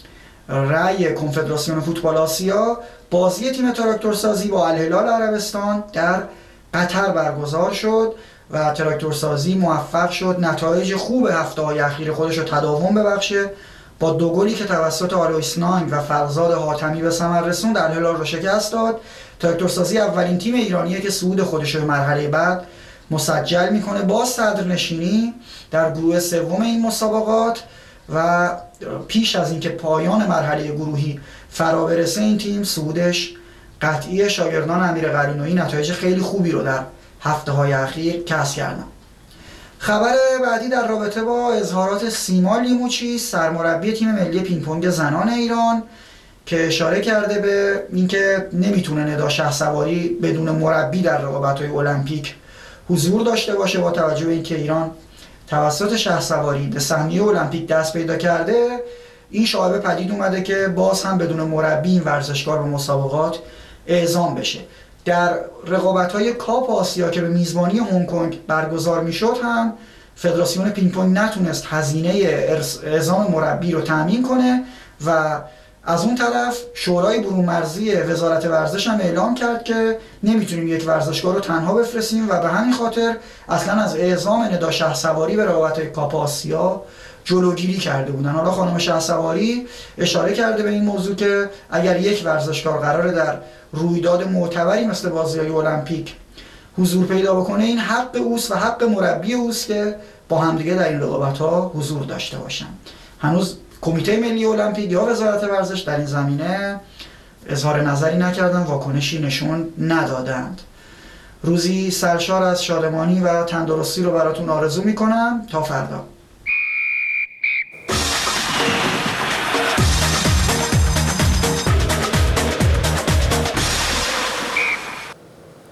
رأی کنفدراسیون فوتبال آسیا، بازی تیم تراکتورسازی با الهلال عربستان در قطر برگزار شد و تراکتورسازی موفق شد نتایج خوب هفته‌های اخیر خودش رو تداوم ببخشه. با دو گلی که توسط آلویس نانگ و فرزاد حاتمی به ثمر رسوند الهلال رو شکست داد. تراکتورسازی اولین تیم ایرانیه که صعود خودش رو به مرحله بعد مسجل میکنه با صدرنشینی در گروه سوم این مسابقات و پیش از اینکه پایان مرحله گروهی فرا برسه این تیم صعودش قطعی. شاگردان امیر قرینویی نتایج خیلی خوبی رو در هفته‌های اخیر کسب کردن. خبر بعدی در رابطه با اظهارات سیما لیموچی، سرمربی تیم ملی پینگ پونگ زنان ایران، که اشاره کرده به اینکه نمیتونه ندا شهسواری بدون مربی در رقابت‌های المپیک حضور داشته باشه. با توجه به اینکه ایران توسط شهسواری به سهمیه المپیک دست پیدا کرده، این شایبه پدید اومده که باز هم بدون مربی این ورزشکار به مسابقات اعزام بشه. در رقابت‌های کاپ آسیا که به میزبانی هنگ کنگ برگزار میشد هم فدراسیون پینگ پونگ نتونست هزینه اعزام مربی رو تامین کنه و از اون طرف شورای برون مرزی وزارت ورزش هم اعلام کرد که نمیتونیم یک ورزشکار رو تنها بفرستیم و به همین خاطر اصلا از اعزام ندا شهسواری به رقابت‌های کاپ آسیا جلوگیری کرده بودن. حالا خانم شهسواری اشاره کرده به این موضوع که اگر یک ورزشکار قراره در رویداد معتبری مثل بازی‌های المپیک حضور پیدا بکنه، این حق اوست و حق مربی اوست که با همدیگه در این رقابت‌ها حضور داشته باشن. هنوز کمیته ملی المپیک یا وزارت ورزش در این زمینه اظهار نظری نکردن، واکنشی نشون ندادند. روزی سرشار از شادمانی و تندرستی رو براتون آرزو میکنم. تا فردا.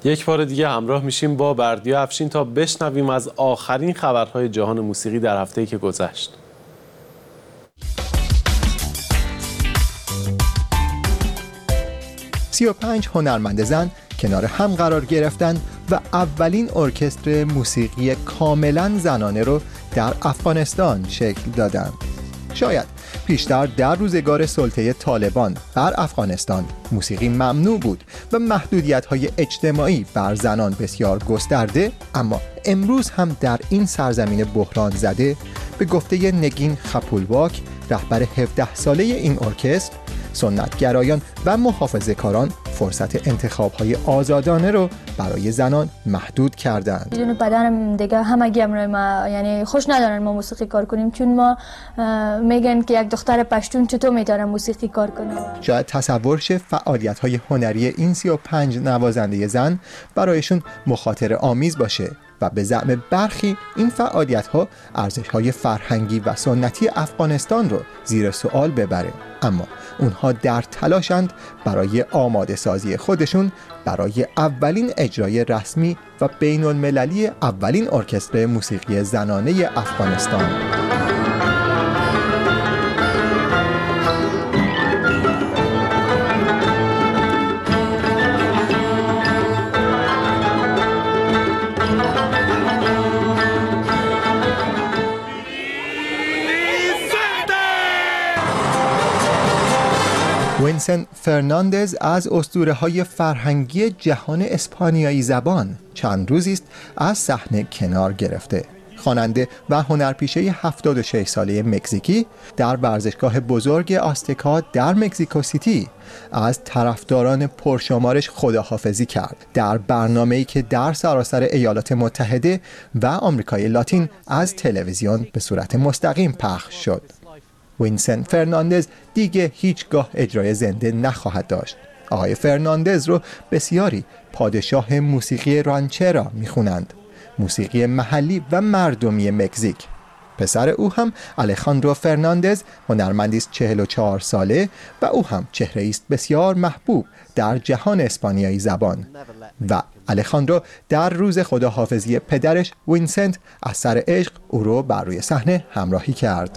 یک بار دیگه همراه میشیم با بردیا افشین تا بشنویم از آخرین خبرهای جهان موسیقی در هفته‌ای که گذشت. سی و پنج هنرمند زن کنار هم قرار گرفتند و اولین ارکستر موسیقی کاملا زنانه رو در افغانستان شکل دادند. شاید پیشتر در روزگار سلطه طالبان بر افغانستان موسیقی ممنوع بود و محدودیت‌های اجتماعی بر زنان بسیار گسترده، اما امروز هم در این سرزمین بحران زده به گفته نگین خپولواک، رهبر هفده ساله این ارکستر، سنتگرایان و محافظه‌کاران فرصت انتخاب‌های آزادانه رو برای زنان محدود کردند. بدون بدنم دیگه همگی امروز ما یعنی خوش ندارن ما موسیقی کار کنیم، چون ما میگن که یک دختر پشتون چطور میتونه موسیقی کار کنه. شاید تصور شه فعالیت‌های هنری این سی و پنج نوازنده زن برایشون مخاطره آمیز باشه و به زعم برخی این فعالیت‌ها ارزش‌های فرهنگی و سنتی افغانستان رو زیر سوال ببره، اما اونها در تلاشند برای آماده سازی خودشون برای اولین اجرای رسمی و بین المللی اولین ارکستر موسیقی زنانه افغانستان. وینسنت فرناندز از اسطوره‌های فرهنگی جهان اسپانیایی زبان چند روزی است از صحنه کنار گرفته. خواننده و هنرپیشه هفتاد و شش ساله مکزیکی در ورزشگاه بزرگ آستکا در مکزیکو سیتی از طرفداران پرشمارش خداحافظی کرد در برنامه‌ای که در سراسر ایالات متحده و آمریکای لاتین از تلویزیون به صورت مستقیم پخش شد. وینسنت فرناندز دیگه هیچگاه اجرای زنده نخواهد داشت. آقای فرناندز رو بسیاری پادشاه موسیقی رانچرا میخونند، موسیقی محلی و مردمی مکزیک. پسر او هم الخاندرو فرناندز هنرمندی است چهل و چهار ساله و او هم چهره‌ای است بسیار محبوب در جهان اسپانیایی زبان و الخاندرو در روز خداحافظی پدرش وینسنت از سر عشق او رو بر روی صحنه همراهی کرد.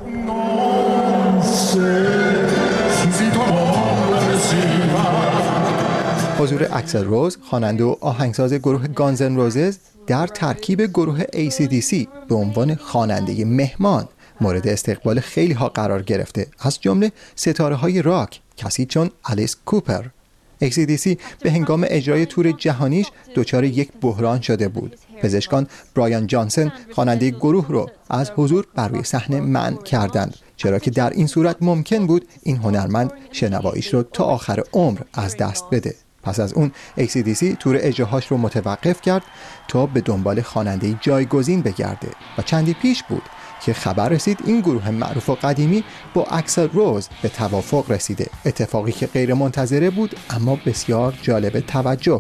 حضور اکسل روز، خواننده و آهنگساز گروه گانز ان روزز، در ترکیب گروه ای سی دی سی به عنوان خواننده مهمان مورد استقبال خیلی ها قرار گرفته، از جمله ستاره های راک کسی چون الیس کوپر. ای سی دی سی به هنگام اجرای تور جهانیش دچار یک بحران شده بود. پزشکان برایان جانسن خواننده گروه رو از حضور بر روی صحنه منع کردند، چرا که در این صورت ممکن بود این هنرمند شنواییش رو تا آخر عمر از دست بده. پس از اون ای سی دی سی تور اجراهاش رو متوقف کرد تا به دنبال خواننده جایگزین بگرده و چندی پیش بود که خبر رسید این گروه معروف و قدیمی با اکسل روز به توافق رسیده، اتفاقی که غیر منتظره بود اما بسیار جالب توجه.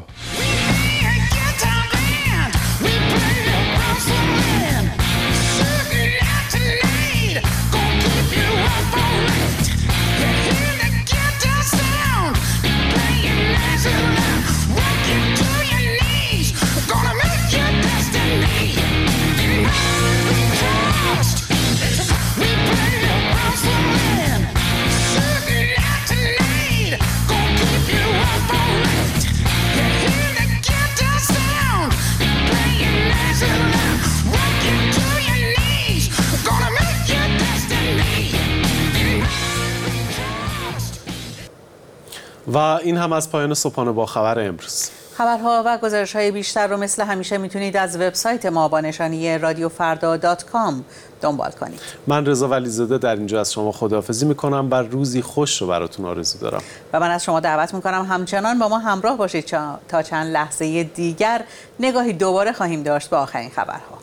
و این هم از پایان صبحانه با خبر امروز. خبرها و گزارش‌های بیشتر رو مثل همیشه میتونید از وبسایت ما با نشانی رادیو فردا دات کام دنبال کنید. من رضا ولیزاده در اینجا از شما خداحافظی میکنم، بر روزی خوش رو براتون آرزو دارم و من از شما دعوت میکنم همچنان با ما همراه باشید تا چند لحظه دیگر نگاهی دوباره خواهیم داشت به آخرین خبرها.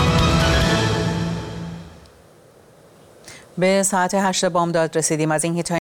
به ساعت هشت بامداد رسیدیم. از این